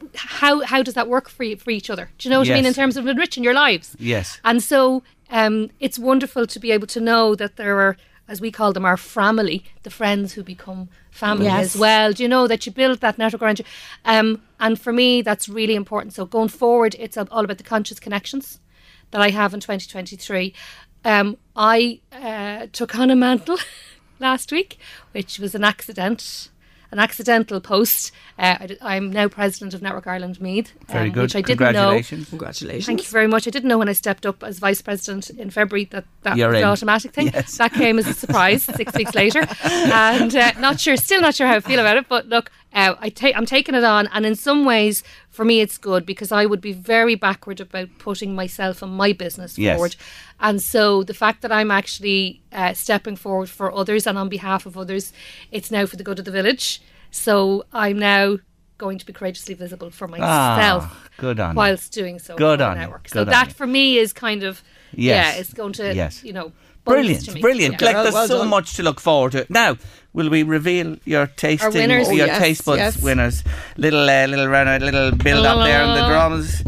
how how does that work for you, for each other? Do you know what I mean Yes. in terms of enriching your lives? Yes. And so um, it's wonderful to be able to know that there are, as we call them, our family, the friends who become family Yes. as well. Do you know that you build that network around you? Um, and for me, that's really important. So going forward, it's all about the conscious connections that I have in twenty twenty-three. Um, I uh, took on a mantle last week, which was an accident. An accidental post. Uh, I, am now president of Network Ireland Meath, Very um, good. which I didn't know. Congratulations. Congratulations. Thank you very much. I didn't know when I stepped up as vice president in February that that You're was in. the automatic thing. Yes. That came as a surprise six weeks later, and uh, not sure, still not sure how I feel about it. But look, uh, I ta- I'm taking it on, and in some ways, for me, it's good because I would be very backward about putting myself and my business Yes. forward, and so the fact that I'm actually uh, stepping forward for others and on behalf of others, it's now for the good of the village. So I'm now going to be courageously visible for myself Ah, good on you. whilst doing so Good for on the you. network. So Good on that you. for me is kind of Yes. yeah, it's going to Yes. you know bonus to Brilliant, me. brilliant. Yeah. Like Well- there's well so done. much to look forward to. Now, will we reveal your tasting, winners? Oh, your yes, taste buds yes. winners? Little, uh, little runner, little build up there on the drums,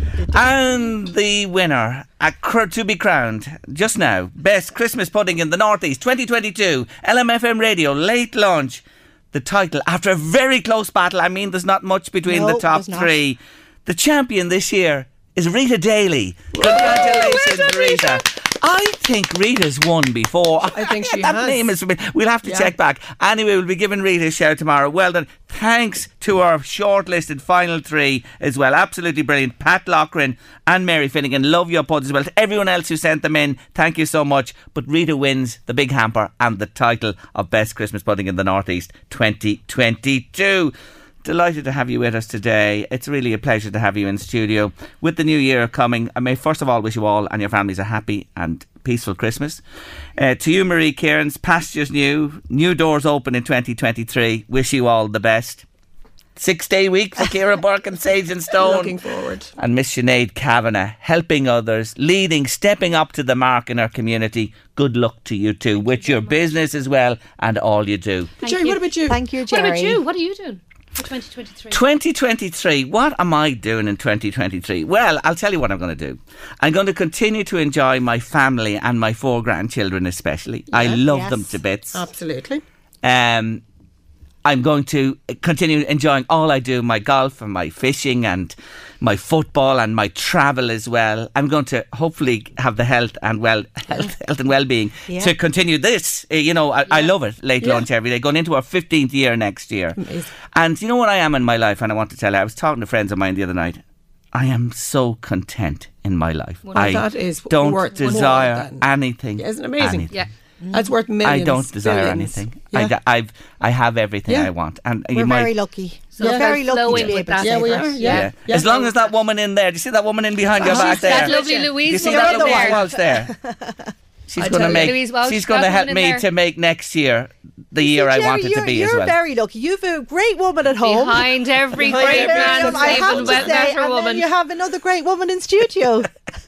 and the winner a cr- to be crowned just now, best Christmas pudding in the Northeast, twenty twenty-two, L M F M Radio late launch. The title after a very close battle. I mean, there's not much between No, the top there's not. three. The champion this year is Rita Daly. Congratulations, Rita. I think Rita's won before. I think she that has. name is. We'll have to Yeah. check back. Anyway, we'll be giving Rita a shout tomorrow. Well done. thanks to our shortlisted final three as well. Absolutely brilliant. Pat Lochran and Mary Finnegan. Love your pods as well. To everyone else who sent them in, thank you so much. But Rita wins the big hamper and the title of Best Christmas Pudding in the Northeast twenty twenty-two. Delighted to have you with us today. It's really a pleasure to have you in studio. With the new year coming, I may first of all wish you all and your families a happy and peaceful Christmas. Uh, to you, Marie Cairns, pastures new, new doors open in twenty twenty-three. Wish you all the best. Six day week for Ciara Burke and Sage and Stone. Looking forward. And Miss Sinead Kavanagh, helping others, leading, stepping up to the mark in our community. Good luck to you too, with your business as well and all you do. Thank Jerry, you. what about you? Thank you, Jerry. What about you? What are you doing for twenty twenty-three? twenty twenty-three, what am I doing in twenty twenty-three? Well, I'll tell you what I'm going to do. I'm going to continue to enjoy my family and my four grandchildren especially. I love yes. them to bits. Absolutely. Um, I'm going to continue enjoying all I do, my golf and my fishing and my football and my travel as well. I'm going to hopefully have the health and well health, health and well-being Yeah. to continue this. Uh, You know, I, I love it, late Yeah. lunch every day, going into our fifteenth year next year. Amazing. And you know what I am in my life, and I want to tell you, I was talking to friends of mine the other night. I am so content in my life. Well, I that is don't worth more desire than- anything. Isn't it amazing? anything. Yeah. That's worth millions. I don't desire billions. anything. Yeah. I, d- I've, I have everything Yeah. I want. And We're you might, very lucky. So We're it's very about lucky flowing to be with able to that. say Yeah, we that. are. Yeah. Yeah. Yeah. As long as that woman in there, do you see that woman in behind your Oh, back she's there? That lovely Do you Louise see woman that in lovely there. Walsh there? She's I going to tell you. make. Louise Walsh, she's going to that help woman me in there. to make next year the year I Jerry, want it to you're- be you're as well. very lucky. You've a great woman at home. Behind every Behind great every man, woman, I there's have even to a say, better and woman. then you have another great woman in studio.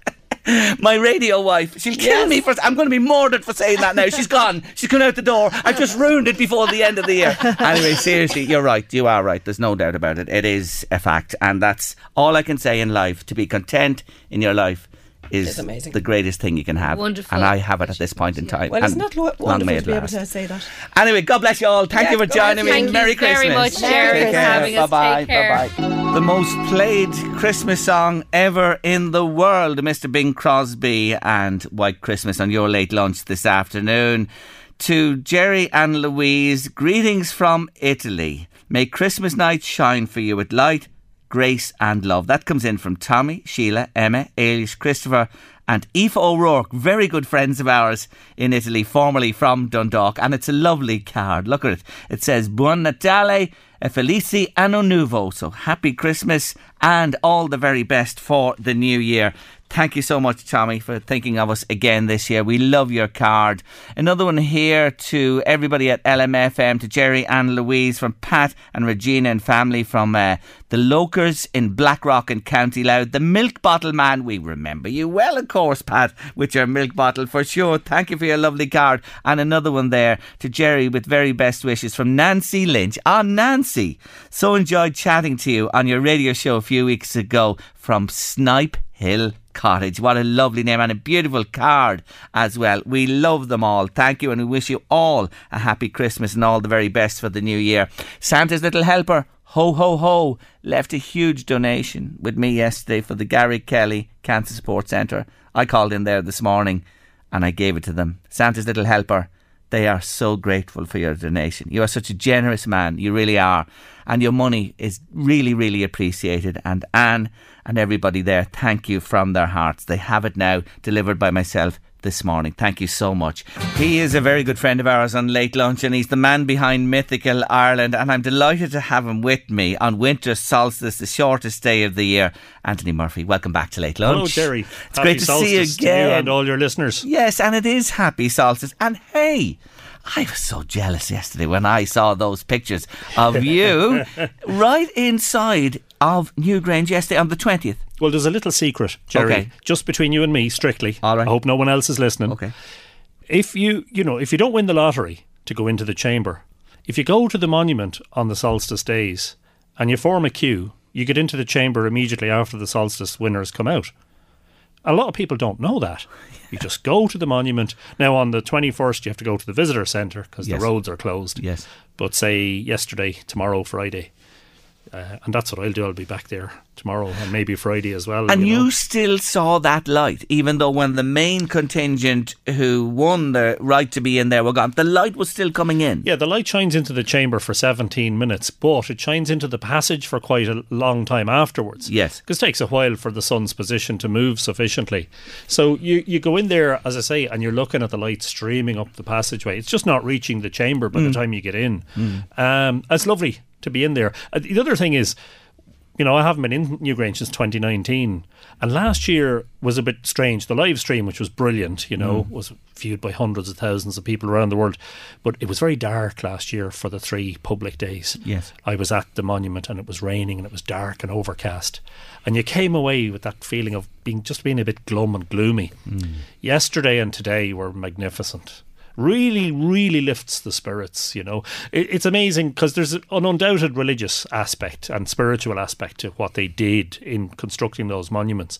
My radio wife, she'll kill me for. I'm going to be murdered for saying that now. She's gone. She's gone out the door. I just ruined it before the end of the year. Anyway, seriously, you're right. You are right. There's no doubt about it. It is a fact, and that's all I can say in life. To be content in your life is It's amazing. the greatest thing you can have. Wonderful. And I have it at this point in time. Well, it's And not lo- long may wonderful it to be able last. to say that. Anyway, God bless you all. Thank Yeah, you for God joining me. bless you. Thank Merry you very Christmas. much, Jerry, Take for care. having us. Bye-bye. Take care. Bye-bye. The most played Christmas song ever in the world, Mister Bing Crosby and White Christmas on your late lunch this afternoon. To Jerry and Louise, greetings from Italy. May Christmas night shine for you with light, grace and love. That comes in from Tommy, Sheila, Emma, Ailish, Christopher and Aoife O'Rourke, very good friends of ours in Italy, formerly from Dundalk, and it's a lovely card. Look at it. It says Buon Natale e Felici Anno Nuovo. So happy Christmas and all the very best for the new year. Thank you so much, Tommy, for thinking of us again this year. We love your card. Another one here to everybody at L M F M, to Jerry and Louise, from Pat and Regina and family from uh, the Lokers in Blackrock in County Louth. The Milk Bottle Man, we remember you well, of course, Pat, with your milk bottle for sure. Thank you for your lovely card. And another one there to Jerry with very best wishes from Nancy Lynch. Ah, Nancy, so enjoyed chatting to you on your radio show a few weeks ago from Snipe Hill Cottage. What a lovely name and a beautiful card as well. We love them all. Thank you, and we wish you all a happy Christmas and all the very best for the new year. Santa's Little Helper, ho ho ho, left a huge donation with me yesterday for the Gary Kelly Cancer Support Centre. I called in there this morning and I gave it to them. Santa's Little Helper, they are so grateful for your donation. You are such a generous man, you really are, and your money is really, really appreciated. And Anne and everybody there, thank you from their hearts. They have it now, delivered by myself this morning. Thank you so much. He is a very good friend of ours on Late Lunch, and he's the man behind Mythical Ireland, and I'm delighted to have him with me on winter solstice, the shortest day of the year. Anthony Murphy, welcome back to Late Lunch. Hello, Jerry. It's Happy great to see you solstice to you again. and all your listeners. Yes, and it is happy solstice. And hey, I was so jealous yesterday when I saw those pictures of you right inside of Newgrange yesterday on the twentieth. Well, there's a little secret, Jerry, Okay. just between you and me, strictly. All right. I hope no one else is listening. Okay. If you, you know, if you don't win the lottery to go into the chamber, if you go to the monument on the solstice days and you form a queue, you get into the chamber immediately after the solstice winners come out. A lot of people don't know that. You just go to the monument. Now, on the twenty-first, you have to go to the visitor centre because Yes. the roads are closed. Yes. But say yesterday, tomorrow, Friday, Uh, and that's what I'll do. I'll be back there tomorrow and maybe Friday as well. And you, you know. still saw that light, even though when the main contingent who won the right to be in there were gone, the light was still coming in. Yeah, the light shines into the chamber for seventeen minutes, but it shines into the passage for quite a long time afterwards. Yes. Because it takes a while for the sun's position to move sufficiently. So you, you go in there, as I say, and you're looking at the light streaming up the passageway. It's just not reaching the chamber by mm. the time you get in. Mm. Um, it's lovely to be in there. Uh, the other thing is, you know, I haven't been in Newgrange since twenty nineteen, and last year was a bit strange. The live stream, which was brilliant, you know, mm. was viewed by hundreds of thousands of people around the world, but it was very dark last year for the three public days. Yes. I was at the monument and it was raining and it was dark and overcast, and you came away with that feeling of being just being a bit glum and gloomy. Mm. Yesterday and today were magnificent. Really, really lifts the spirits, you know. It, it's amazing because there's an undoubted religious aspect and spiritual aspect to what they did in constructing those monuments.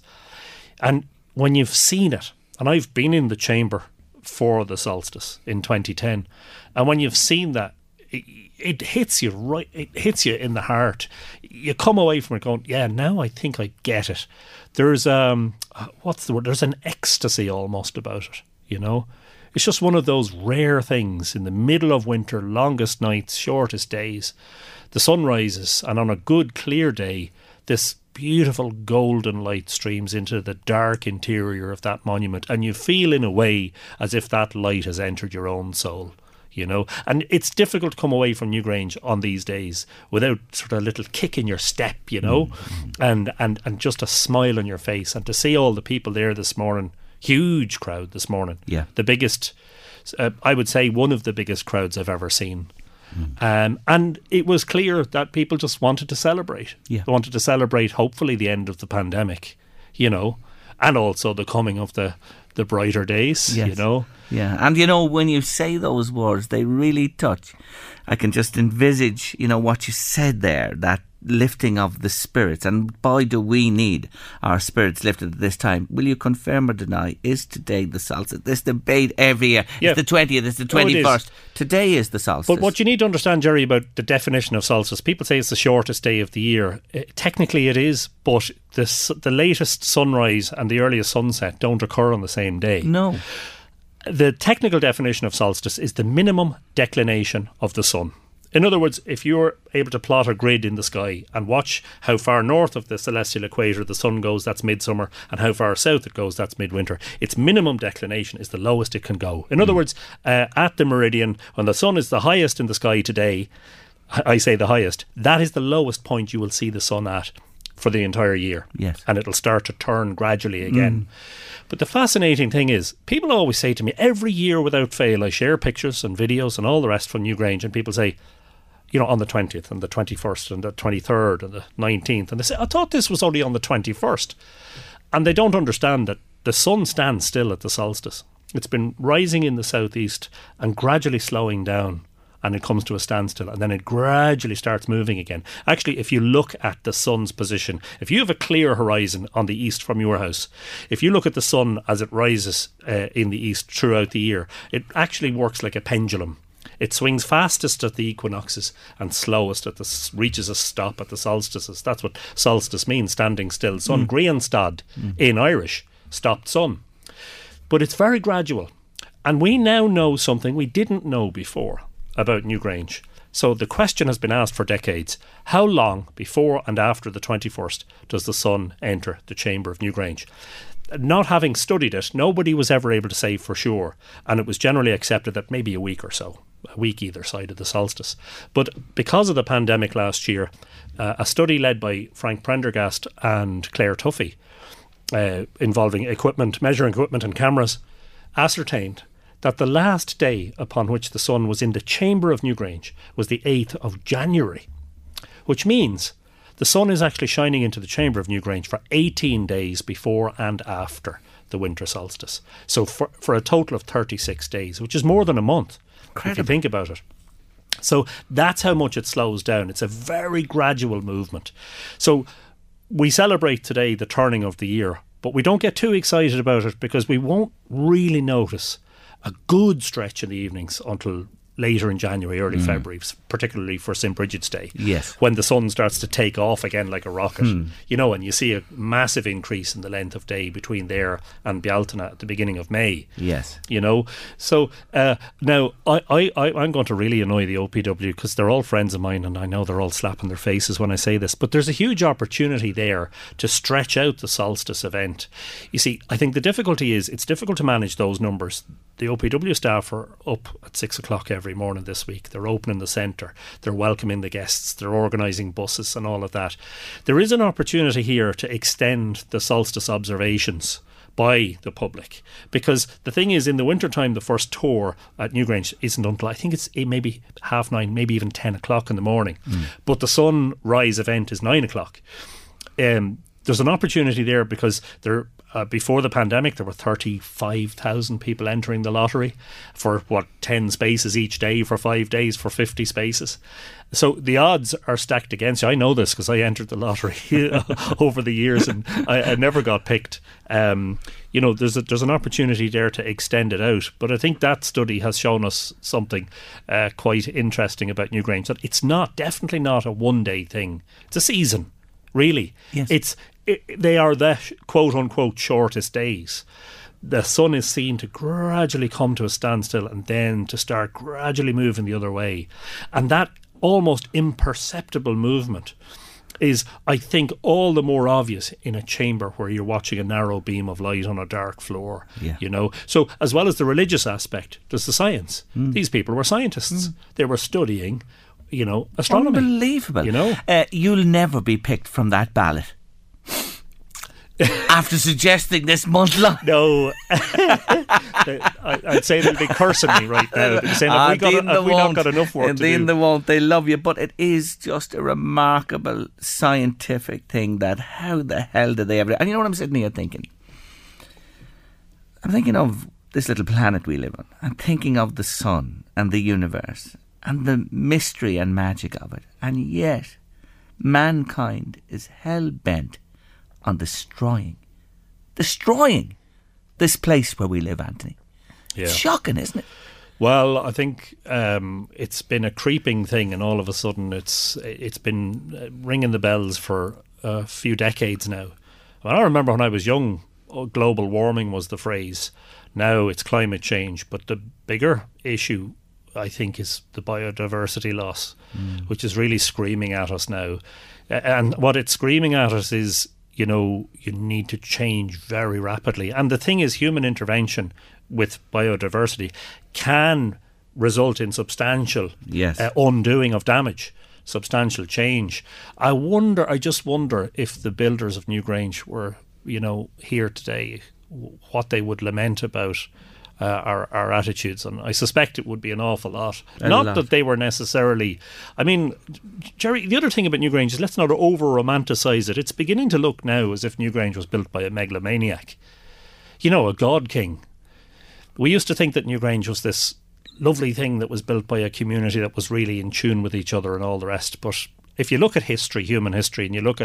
And when you've seen it, and I've been in the chamber for the solstice in twenty ten, and when you've seen that, it, it hits you right, it hits you in the heart. You come away from it going, yeah, now I think I get it. There's, um, what's the word? There's an ecstasy almost about it, you know. It's just one of those rare things in the middle of winter, longest nights, shortest days. The sun rises, and on a good clear day, this beautiful golden light streams into the dark interior of that monument, and you feel in a way as if that light has entered your own soul, you know. And it's difficult to come away from Newgrange on these days without sort of a little kick in your step, you know, mm-hmm. and, and, and just a smile on your face. And to see all the people there this morning, huge crowd this morning. Yeah. The biggest, uh, I would say one of the biggest crowds I've ever seen. Mm. Um, and it was clear that people just wanted to celebrate. Yeah. They wanted to celebrate hopefully the end of the pandemic, you know, and also the coming of the, the brighter days, yes. you know. Yeah, and you know, when you say those words, they really touch. I can just envisage, you know, what you said there, that lifting of the spirits, and boy do we need our spirits lifted at this time. Will you confirm or deny, is today the solstice? This debate every year, yeah. It's the twentieth, it's the twenty-first. Oh, it today is the solstice. But what you need to understand, Jerry, about the definition of solstice, people say it's the shortest day of the year. Uh, technically it is, but the, the latest sunrise and the earliest sunset don't occur on the same day. No. The technical definition of solstice is the minimum declination of the sun. In other words, if you're able to plot a grid in the sky and watch how far north of the celestial equator the sun goes, that's midsummer, and how far south it goes, that's midwinter. Its minimum declination is the lowest it can go. In other words, uh, at the meridian, when the sun is the highest in the sky today, I say the highest, that is the lowest point you will see the sun at for the entire year. Yes. And it'll start to turn gradually again. Mm. But the fascinating thing is, people always say to me, every year without fail, I share pictures and videos and all the rest from Newgrange, and people say, you know, on the twentieth and the twenty-first and the twenty-third and the nineteenth. And they say, I thought this was only on the twenty-first. And they don't understand that the sun stands still at the solstice. It's been rising in the southeast and gradually slowing down, and it comes to a standstill, and then it gradually starts moving again. Actually, if you look at the sun's position, if you have a clear horizon on the east from your house, if you look at the sun as it rises uh, in the east throughout the year, it actually works like a pendulum. It swings fastest at the equinoxes and slowest at the reaches a stop at the solstices. That's what solstice means, standing still sun. Mm. Grianstad mm. in Irish, stopped sun. But it's very gradual. And we now know something we didn't know before about Newgrange. So the question has been asked for decades. How long before and after the twenty-first does the sun enter the chamber of Newgrange? Not having studied it, nobody was ever able to say for sure. And it was generally accepted that maybe a week or so. A week either side of the solstice. But because of the pandemic last year, uh, a study led by Frank Prendergast and Claire Tuffy, uh, involving equipment, measuring equipment and cameras, ascertained that the last day upon which the sun was in the chamber of Newgrange was the eighth of January, which means the sun is actually shining into the chamber of Newgrange for eighteen days before and after the winter solstice. So for, for a total of thirty-six days, which is more than a month. Incredible. If you think about it. So that's how much it slows down. It's a very gradual movement. So we celebrate today the turning of the year, but we don't get too excited about it because we won't really notice a good stretch in the evenings until later in January, early Mm. February, particularly for Saint Bridget's Day. Yes. When the sun starts to take off again like a rocket, Hmm. you know, and you see a massive increase in the length of day between there and Bealtaine at the beginning of May. Yes. You know, so uh, now I, I, I, I'm going to really annoy the O P W because they're all friends of mine and I know they're all slapping their faces when I say this, but there's a huge opportunity there to stretch out the solstice event. You see, I think the difficulty is it's difficult to manage those numbers. The O P W staff are up at six o'clock every morning this week. They're opening the centre. They're welcoming the guests. They're organising buses and all of that. There is an opportunity here to extend the solstice observations by the public, because the thing is, in the winter time, the first tour at Newgrange isn't until I think it's maybe half nine, maybe even ten o'clock in the morning. Mm. But the sunrise event is nine o'clock. Um, there's an opportunity there because there. Uh, before the pandemic, there were thirty-five thousand people entering the lottery for, what, ten spaces each day for five days for fifty spaces. So the odds are stacked against you. I know this because I entered the lottery over the years and I, I never got picked. Um, you know, there's a, there's an opportunity there to extend it out. But I think that study has shown us something uh, quite interesting about Newgrange. That it's not, definitely not a one-day thing. It's a season, really. Yes. It's It, they are the quote-unquote shortest days. The sun is seen to gradually come to a standstill and then to start gradually moving the other way. And that almost imperceptible movement is, I think, all the more obvious in a chamber where you're watching a narrow beam of light on a dark floor. Yeah. You know, so as well as the religious aspect, there's the science. Mm. These people were scientists. Mm. They were studying, you know, astronomy. Unbelievable. You know, uh, you'll never be picked from that ballot. After suggesting this month long. No. I, I'd say they'll be cursing me right now. They'll be saying, have, Ah, we, got, Dean, have we not got enough work and to Dean, do? they won't. They love you. But it is just a remarkable scientific thing that how the hell did they ever... And you know what I'm sitting here thinking? I'm thinking of this little planet we live on. I'm thinking of the sun and the universe and the mystery and magic of it. And yet, mankind is hell-bent on destroying, destroying this place where we live, Anthony. Yeah. It's shocking, isn't it? Well, I think um, it's been a creeping thing, and all of a sudden it's it's been ringing the bells for a few decades now. I remember when I was young, global warming was the phrase. Now it's climate change, but the bigger issue, I think, is the biodiversity loss, mm. which is really screaming at us now. And what it's screaming at us is, you know, you need to change very rapidly. And the thing is, human intervention with biodiversity can result in substantial yes. uh, undoing of damage, substantial change. I wonder, I just wonder if the builders of Newgrange were, you know, here today, what they would lament about uh, our, our attitudes. And I suspect it would be an awful lot. A not lot. that they were necessarily... I mean, Jerry, the other thing about Newgrange is let's not over-romanticise it. It's beginning to look now as if Newgrange was built by a megalomaniac. You know, a god king. We used to think that Newgrange was this lovely thing that was built by a community that was really in tune with each other and all the rest. But if you look at history, human history, and you look at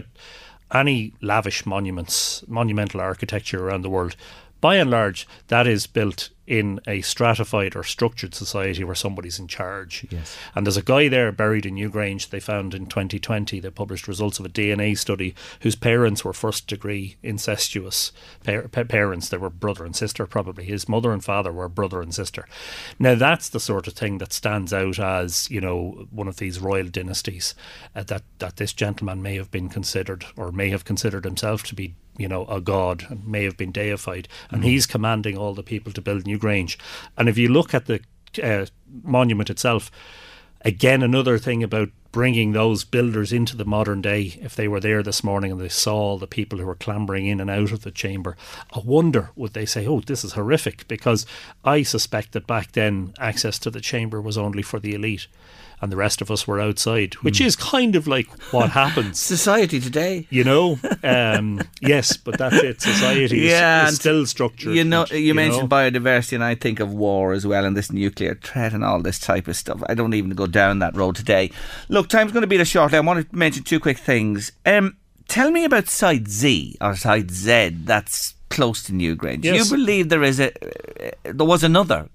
any lavish monuments, monumental architecture around the world, by and large, that is built in a stratified or structured society where somebody's in charge. Yes. And there's a guy there buried in Newgrange they found in twenty twenty. They published results of a D N A study whose parents were first degree incestuous par- pa- parents. They were brother and sister probably. His mother and father were brother and sister. Now that's the sort of thing that stands out as, you know, one of these royal dynasties uh, that, that this gentleman may have been considered or may have considered himself to be, you know, a god and may have been deified. And mm-hmm. he's commanding all the people to build Newgrange. And if you look at the uh, monument itself, again, another thing about bringing those builders into the modern day, if they were there this morning and they saw all the people who were clambering in and out of the chamber, I wonder would they say, oh, this is horrific, because I suspect that back then access to the chamber was only for the elite and the rest of us were outside, which mm. is kind of like what happens. Society today. You know? Um, yes, but that's it. Society yeah, is, is still structured. You know, you, you mentioned know? biodiversity, and I think of war as well, and this nuclear threat and all this type of stuff. I don't even go down that road today. Look, time's going to beat us short. I want to mention two quick things. Um, tell me about Site Z, or Site Z, that's close to Newgrange. Yes. You believe there is a, uh, there was another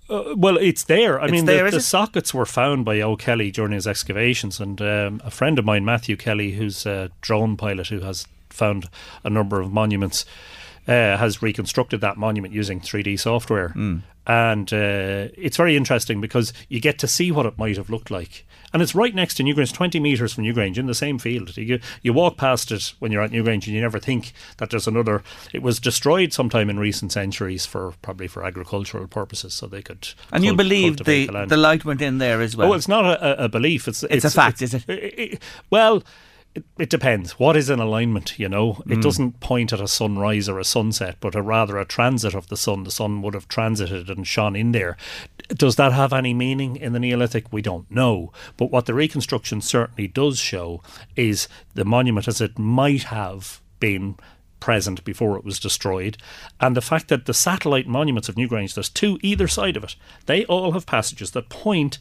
Uh, well, it's there. I It's mean, there, the, is the it? sockets were found by O'Kelly during his excavations, and um, a friend of mine, Matthew Kelly, who's a drone pilot who has found a number of monuments, uh, has reconstructed that monument using three D software. Mm. And uh, it's very interesting because you get to see what it might have looked like. And it's right next to Newgrange, twenty metres from Newgrange, in the same field. You, you walk past it when you're at Newgrange and you never think that there's another. It was destroyed sometime in recent centuries for probably for agricultural purposes, so they could. And you cult- believe cultivate the, the land. the light went in there as well? Oh, it's not a, a belief. It's It's a fact, is it? it well, it, it depends. What is an alignment, you know? It Mm. doesn't point at a sunrise or a sunset, but a rather a transit of the sun. The sun would have transited and shone in there. Does that have any meaning in the Neolithic? We don't know. But what the reconstruction certainly does show is the monument as it might have been present before it was destroyed, and the fact that the satellite monuments of Newgrange, there's two either side of it, they all have passages that point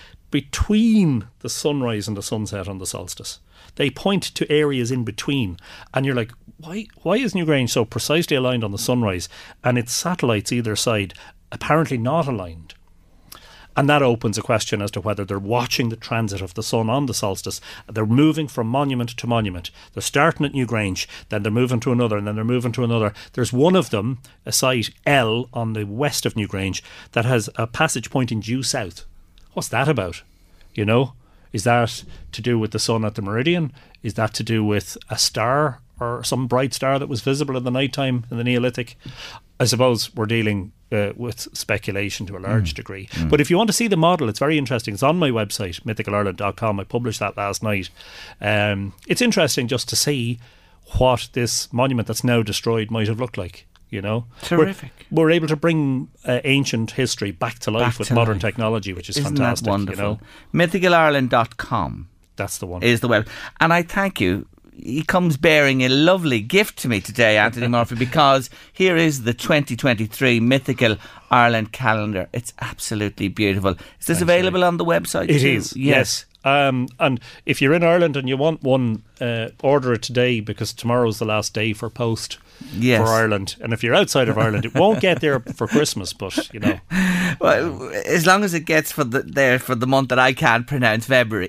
between the sunrise and the sunset on the solstice. They point to areas in between, and you're like, why why is Newgrange so precisely aligned on the sunrise and its satellites either side apparently not aligned? And that opens a question as to whether they're watching the transit of the sun on the solstice. They're moving from monument to monument. They're starting at Newgrange, then they're moving to another, and then they're moving to another. There's one of them, a site L on the west of Newgrange, that has a passage pointing due south. What's that about? You know? Is that to do with the sun at the meridian? Is that to do with a star or some bright star that was visible in the nighttime in the Neolithic? I suppose we're dealing uh, with speculation to a large Mm. degree. Mm. But if you want to see the model, it's very interesting. It's on my website, mythical ireland dot com. I published that last night. Um, it's interesting just to see what this monument that's now destroyed might have looked like. You know, Terrific. We're, we're able to bring uh, ancient history back to life Back with to modern life. technology, which is Isn't fantastic. that wonderful? You know? mythical ireland dot com. That's the one. Is the web. And I thank you. He comes bearing a lovely gift to me today, Anthony Murphy, because here is the twenty twenty-three Mythical Ireland calendar. It's absolutely beautiful. Is this Thanks, available Ray. on the website It too? is, yes. Um, and if you're in Ireland and you want one, uh, order it today, because tomorrow's the last day for post Yes. for Ireland. And if you're outside of Ireland, it won't get there for Christmas, but, you know. Well, as long as it gets for the, there for the month that I can't pronounce, February.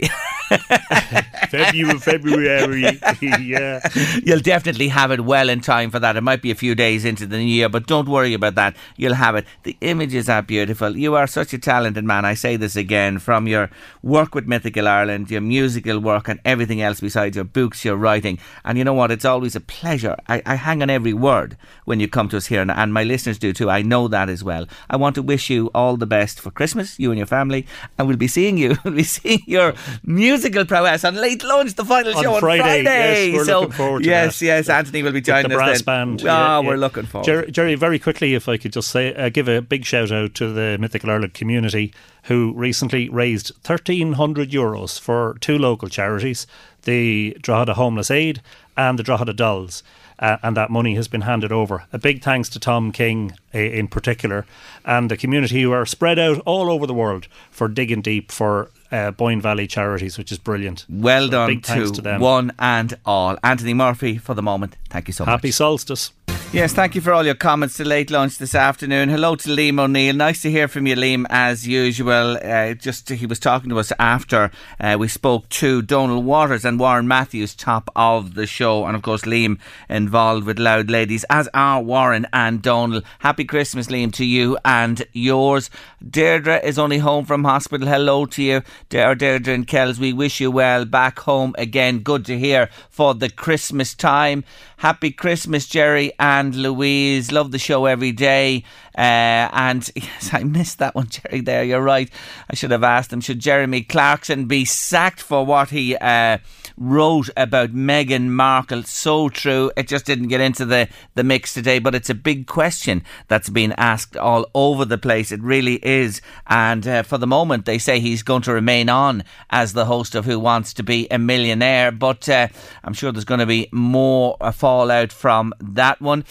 February, February, yeah. You'll definitely have it well in time for that. It might be a few days into the new year, but don't worry about that. You'll have it. The images are beautiful. You are such a talented man. I say this again, from your work with Mythical Ireland, your musical work and everything else besides your books, your writing. And you know what? It's always a pleasure. I, I hang on every word when you come to us here, and, and my listeners do too. I know that as well. I want to wish you all the best for Christmas, you and your family, and we'll be seeing you. We'll be seeing your musical prowess on Late Lunch, the final On show Friday, on Friday. yes, we're so, looking forward to yes, that. yes, Anthony will be With joining the us brass then. band. Oh, yeah, yeah. we're looking forward. Jerry, Jerry, very quickly, if I could just say, uh, give a big shout out to the Mythical Ireland community, who recently raised thirteen hundred euros for two local charities, the Drogheda Homeless Aid and the Drogheda Dolls. Uh, and that money has been handed over. A big thanks to Tom King uh, in particular, and the community who are spread out all over the world for digging deep for uh, Boyne Valley charities, which is brilliant. Well So done big thanks to, to them. one and all. Anthony Murphy, for the moment, thank you so much. Happy solstice. Yes, thank you for all your comments to Late Lunch this afternoon. Hello to Liam O'Neill. Nice to hear from you, Liam, as usual. Uh, just he was talking to us after uh, we spoke to Donal Waters and Warren Matthews, top of the show. And of course, Liam involved with Loud Ladies, as are Warren and Donal. Happy Christmas, Liam, to you and yours. Deirdre is only home from hospital. Hello to you, De- Deirdre and Kells. We wish you well back home again. Good to hear for the Christmas time. Happy Christmas, Jerry and Louise. Love the show every day. Uh, and yes, I missed that one, Jerry, there. You're right. I should have asked him, should Jeremy Clarkson be sacked for what he uh, wrote about Meghan Markle? So true. It just didn't get into the, the mix today, but it's a big question that's been asked all over the place. It really is. And uh, for the moment, they say he's going to remain on as the host of Who Wants to Be a Millionaire. But uh, I'm sure there's going to be more uh, fallout from that one.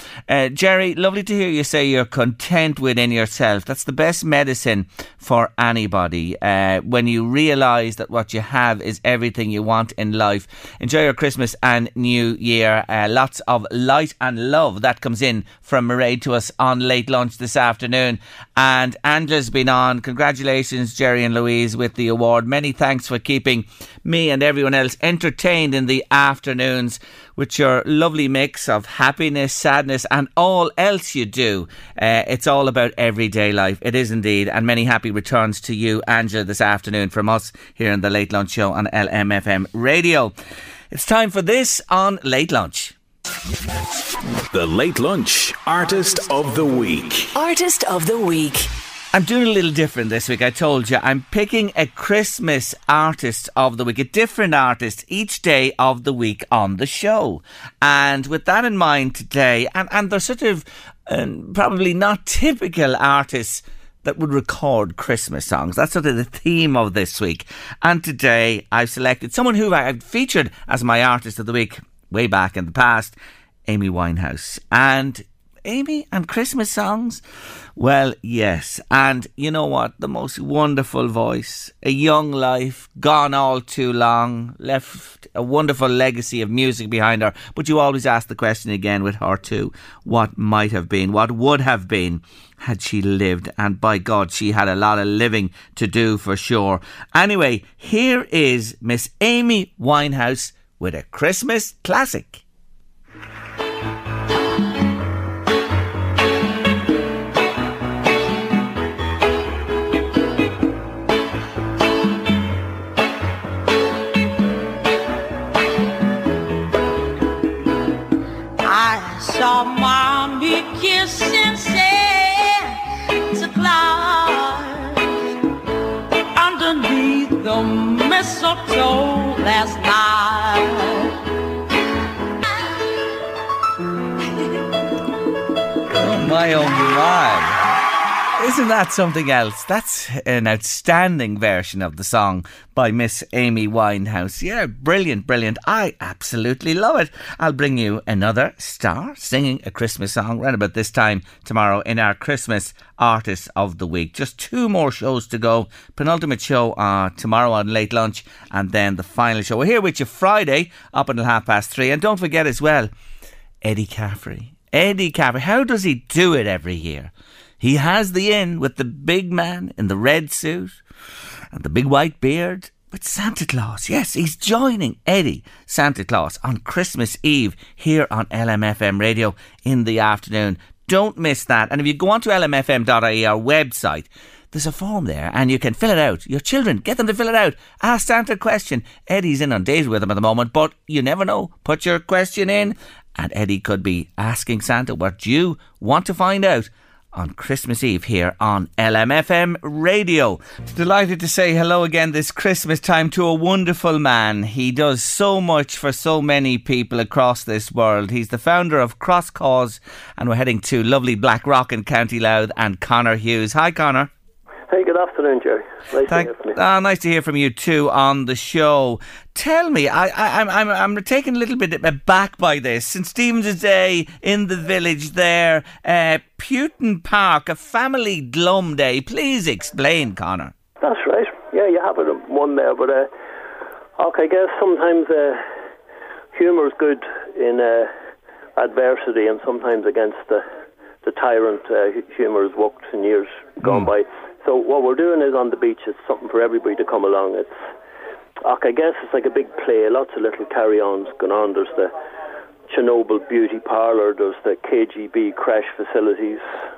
Uh, Jerry, lovely to hear you say you're content within yourself. That's the best medicine for anybody. Uh, when you realise that what you have is everything you want in life. Enjoy your Christmas and New Year. Uh, lots of light and love. That comes in from Mairead to us on Late Lunch this afternoon. And Angela's been on. Congratulations, Jerry and Louise, with the award. Many thanks for keeping me and everyone else entertained in the afternoons with your lovely mix of happiness, sadness and all else you do. Uh, it's all about everyday life. It is indeed. And many happy returns to you, Angela, this afternoon from us here on the Late Lunch Show on L M F M Radio. It's time for this on Late Lunch. The Late Lunch Artist of the Week. Artist of the Week. I'm doing a little different this week. I told you I'm picking a Christmas artist of the week, a different artist each day of the week on the show. And with that in mind today, and, and they're sort of uh, probably not typical artists that would record Christmas songs. That's sort of the theme of this week. And today I've selected someone who I've featured as my artist of the week way back in the past, Amy Winehouse. And Amy and Christmas songs? Well, yes. And you know what? The most wonderful voice, a young life, gone all too long, left a wonderful legacy of music behind her. But you always ask the question again with her too. What might have been? What would have been had she lived? And by God, she had a lot of living to do for sure. Anyway, here is Miss Amy Winehouse with a Christmas classic. Saw Mommy kissing Santa Claus underneath the mistletoe last night. Oh my, oh my. Isn't that something else? That's an outstanding version of the song by Miss Amy Winehouse. Yeah, brilliant, brilliant. I absolutely love it. I'll bring you another star singing a Christmas song right about this time tomorrow in our Christmas Artist of the Week. Just two more shows to go. Penultimate show uh, tomorrow on Late Lunch, and then the final show. We're here with you Friday up until half past three. And don't forget as well, Eddie Caffrey. Eddie Caffrey. How does he do it every year? He has the in with the big man in the red suit and the big white beard with Santa Claus. Yes, he's joining Eddie Santa Claus on Christmas Eve here on L M F M Radio in the afternoon. Don't miss that. And if you go on to L M F M dot I E, our website, there's a form there and you can fill it out. Your children, get them to fill it out. Ask Santa a question. Eddie's inundated with them at the moment, but you never know. Put your question in and Eddie could be asking Santa what you want to find out on Christmas Eve here on L M F M Radio. Delighted to say hello again this Christmas time to a wonderful man. He does so much for so many people across this world. He's the founder of Cross Cause, and we're heading to lovely Blackrock in County Louth, and Conor Hughes. Hi, Conor. Hey, good afternoon, Jerry. Nice Thank, to hear from you. Ah, nice to hear from you too on the show. Tell me, I, I, I'm, I'm, I'm taken a little bit aback by this. St Stephen's Day in the village there, uh, Putin Park, a family glum day. Please explain, Conor. That's right. Yeah, you have it in one there, but uh, okay, I guess sometimes uh, humour is good in uh, adversity, and sometimes against the the tyrant. Uh, humour has worked in years gone mm. by. So what we're doing is on the beach, it's something for everybody to come along. It's, I guess it's like a big play, lots of little carry-ons going on. There's the Chernobyl beauty parlour, there's the K G B crash facilities,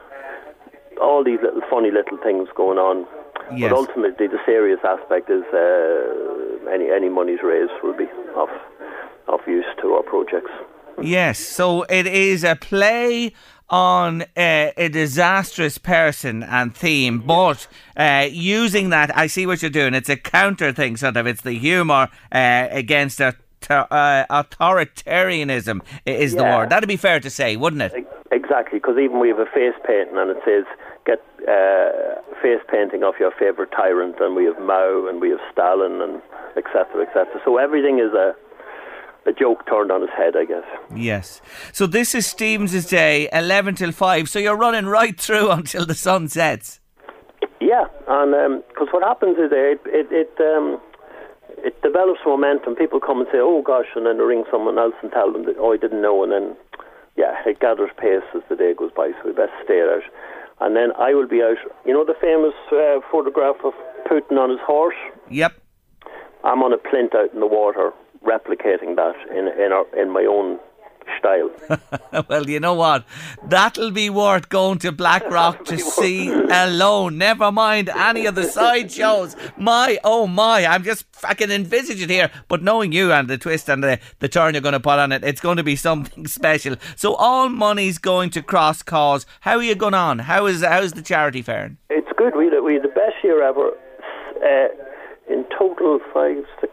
all these little funny little things going on. Yes. But ultimately the serious aspect is uh, any any monies raised will be of, of use to our projects. Yes, so it is a play on uh, a disastrous person and theme, but uh, using that, I see what you're doing. It's a counter thing, sort of. It's the humour uh, against a uh, authoritarianism is yeah. the word. That'd be fair to say, wouldn't it? Exactly, because even we have a face painting and it says get uh, face painting of your favourite tyrant, and we have Mao and we have Stalin and et cetera, et cetera. So everything is a a joke turned on its head, I guess. Yes. So this is Stevens' Day, eleven till five. So you're running right through until the sun sets. Yeah, and because um, what happens is it it it, um, it develops momentum. People come and say, "Oh gosh," and then they ring someone else and tell them that, "Oh, I didn't know," and then yeah, it gathers pace as the day goes by. So we best stay out. And then I will be out. You know the famous uh, photograph of Putin on his horse? Yep. I'm on a plinth out in the water, replicating that in in, our, in my own style. Well, you know what? That'll be worth going to Blackrock to see alone. Never mind any of the side shows. My, oh my, I'm just, I can envisage it here. But knowing you and the twist and the, the turn you're going to put on it, it's going to be something special. So all money's going to Cross Cause. How are you going on? How is how's the charity faring? It's good. We had, we had the best year ever. Uh, in total, five, six,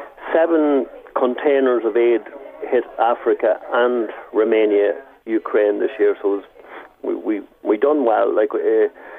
seven containers of aid hit Africa and Romania, Ukraine this year. So it was, we we we done well. Like uh,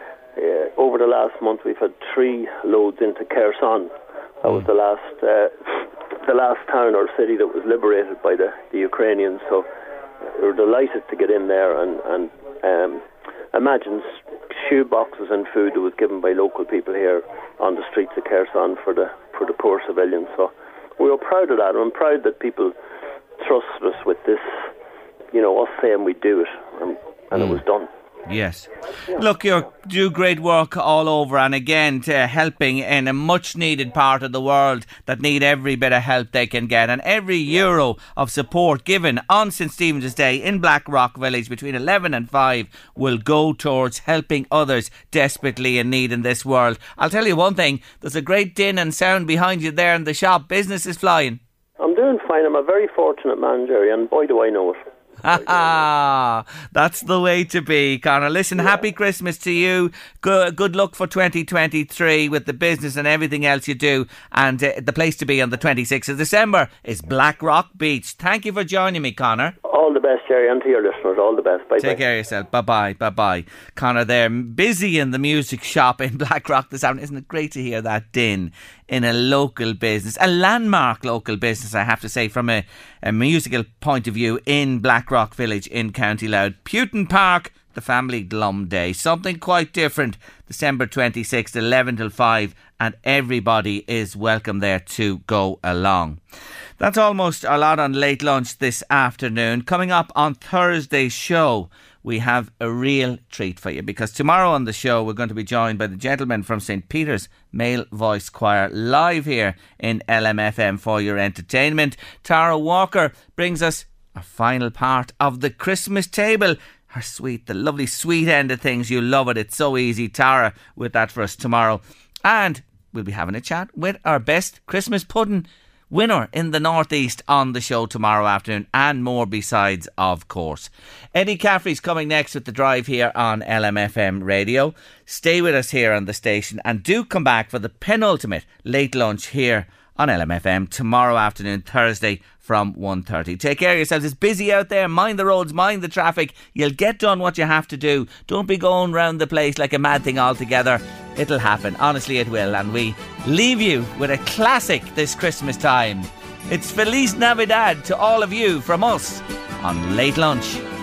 uh, over the last month, we've had three loads into Kherson. That was the last uh, the last town or city that was liberated by the, the Ukrainians. So we were delighted to get in there and and um, imagine shoe boxes and food that was given by local people here on the streets of Kherson for the for the poor civilians. So we were proud of that. I'm proud that people trusted us with this, you know, us saying we'd do it, and, and mm. it was done. Yes. Look, you do great work all over, and again, to helping in a much needed part of the world that need every bit of help they can get, and every euro of support given on Saint Stephen's Day in Blackrock Village between eleven and five will go towards helping others desperately in need in this world. I'll tell you one thing, there's a great din and sound behind you there in the shop. Business is flying. I'm doing fine. I'm a very fortunate man, Jerry, and boy do I know it. Ha ha! That's the way to be, Conor. Listen, yeah. Happy Christmas to you. Good, good luck for twenty twenty-three with the business and everything else you do. And uh, the place to be on the twenty-sixth of December is Blackrock Beach. Thank you for joining me, Conor. All the best, Jerry, and to your listeners. All the best. Bye. Take care of yourself. Bye bye. Bye bye. Conor there, busy in the music shop in Blackrock this afternoon. Isn't it great to hear that din in a local business, a landmark local business, I have to say, from a, a musical point of view in Blackrock Village in County Louth. Putin Park, the Family Glum Day. Something quite different. December twenty-sixth, eleven till five, and everybody is welcome there to go along. That's almost a lot on Late Lunch this afternoon. Coming up on Thursday's show, we have a real treat for you, because tomorrow on the show we're going to be joined by the gentlemen from Saint Peter's Male Voice Choir live here in L M F M for your entertainment. Tara Walker brings us a final part of the Christmas table. Her sweet, the lovely sweet end of things. You love it. It's so easy. Tara with that for us tomorrow. And we'll be having a chat with our best Christmas pudding winner in the Northeast on the show tomorrow afternoon, and more besides, of course. Eddie Caffrey's coming next with The Drive here on L M F M radio. Stay with us here on the station, and do come back for the penultimate Late Lunch here on L M F M tomorrow afternoon, Thursday, from one thirty. Take care of yourselves. It's busy out there. Mind the roads, mind the traffic. You'll get done what you have to do. Don't be going round the place like a mad thing altogether. It'll happen. Honestly, it will. And we leave you with a classic this Christmas time. It's Feliz Navidad to all of you from us on Late Lunch.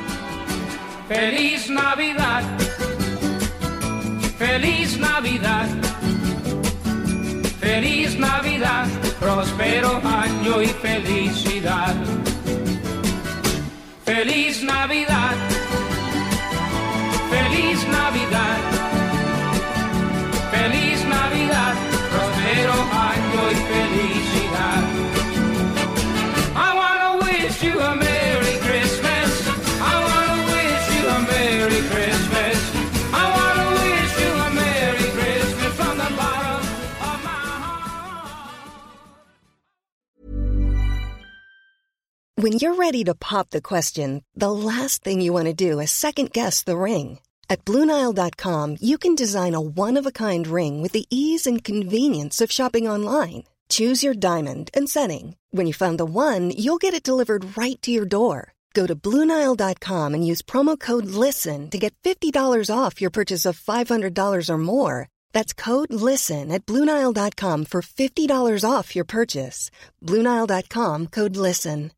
Feliz Navidad. Feliz Navidad. Feliz Navidad, próspero año y felicidad. Feliz Navidad, feliz Navidad, feliz Navidad, próspero año y felicidad. I wanna wish you a Merry Christmas. I wanna wish you a Merry Christmas. I wanna wish you a Merry Christmas from the bottom of my heart. When you're ready to pop the question, the last thing you want to do is second-guess the ring. At Blue Nile dot com, you can design a one-of-a-kind ring with the ease and convenience of shopping online. Choose your diamond and setting. When you find the one, you'll get it delivered right to your door. Go to Blue Nile dot com and use promo code LISTEN to get fifty dollars off your purchase of five hundred dollars or more. That's code LISTEN at Blue Nile dot com for fifty dollars off your purchase. Blue Nile dot com, code LISTEN.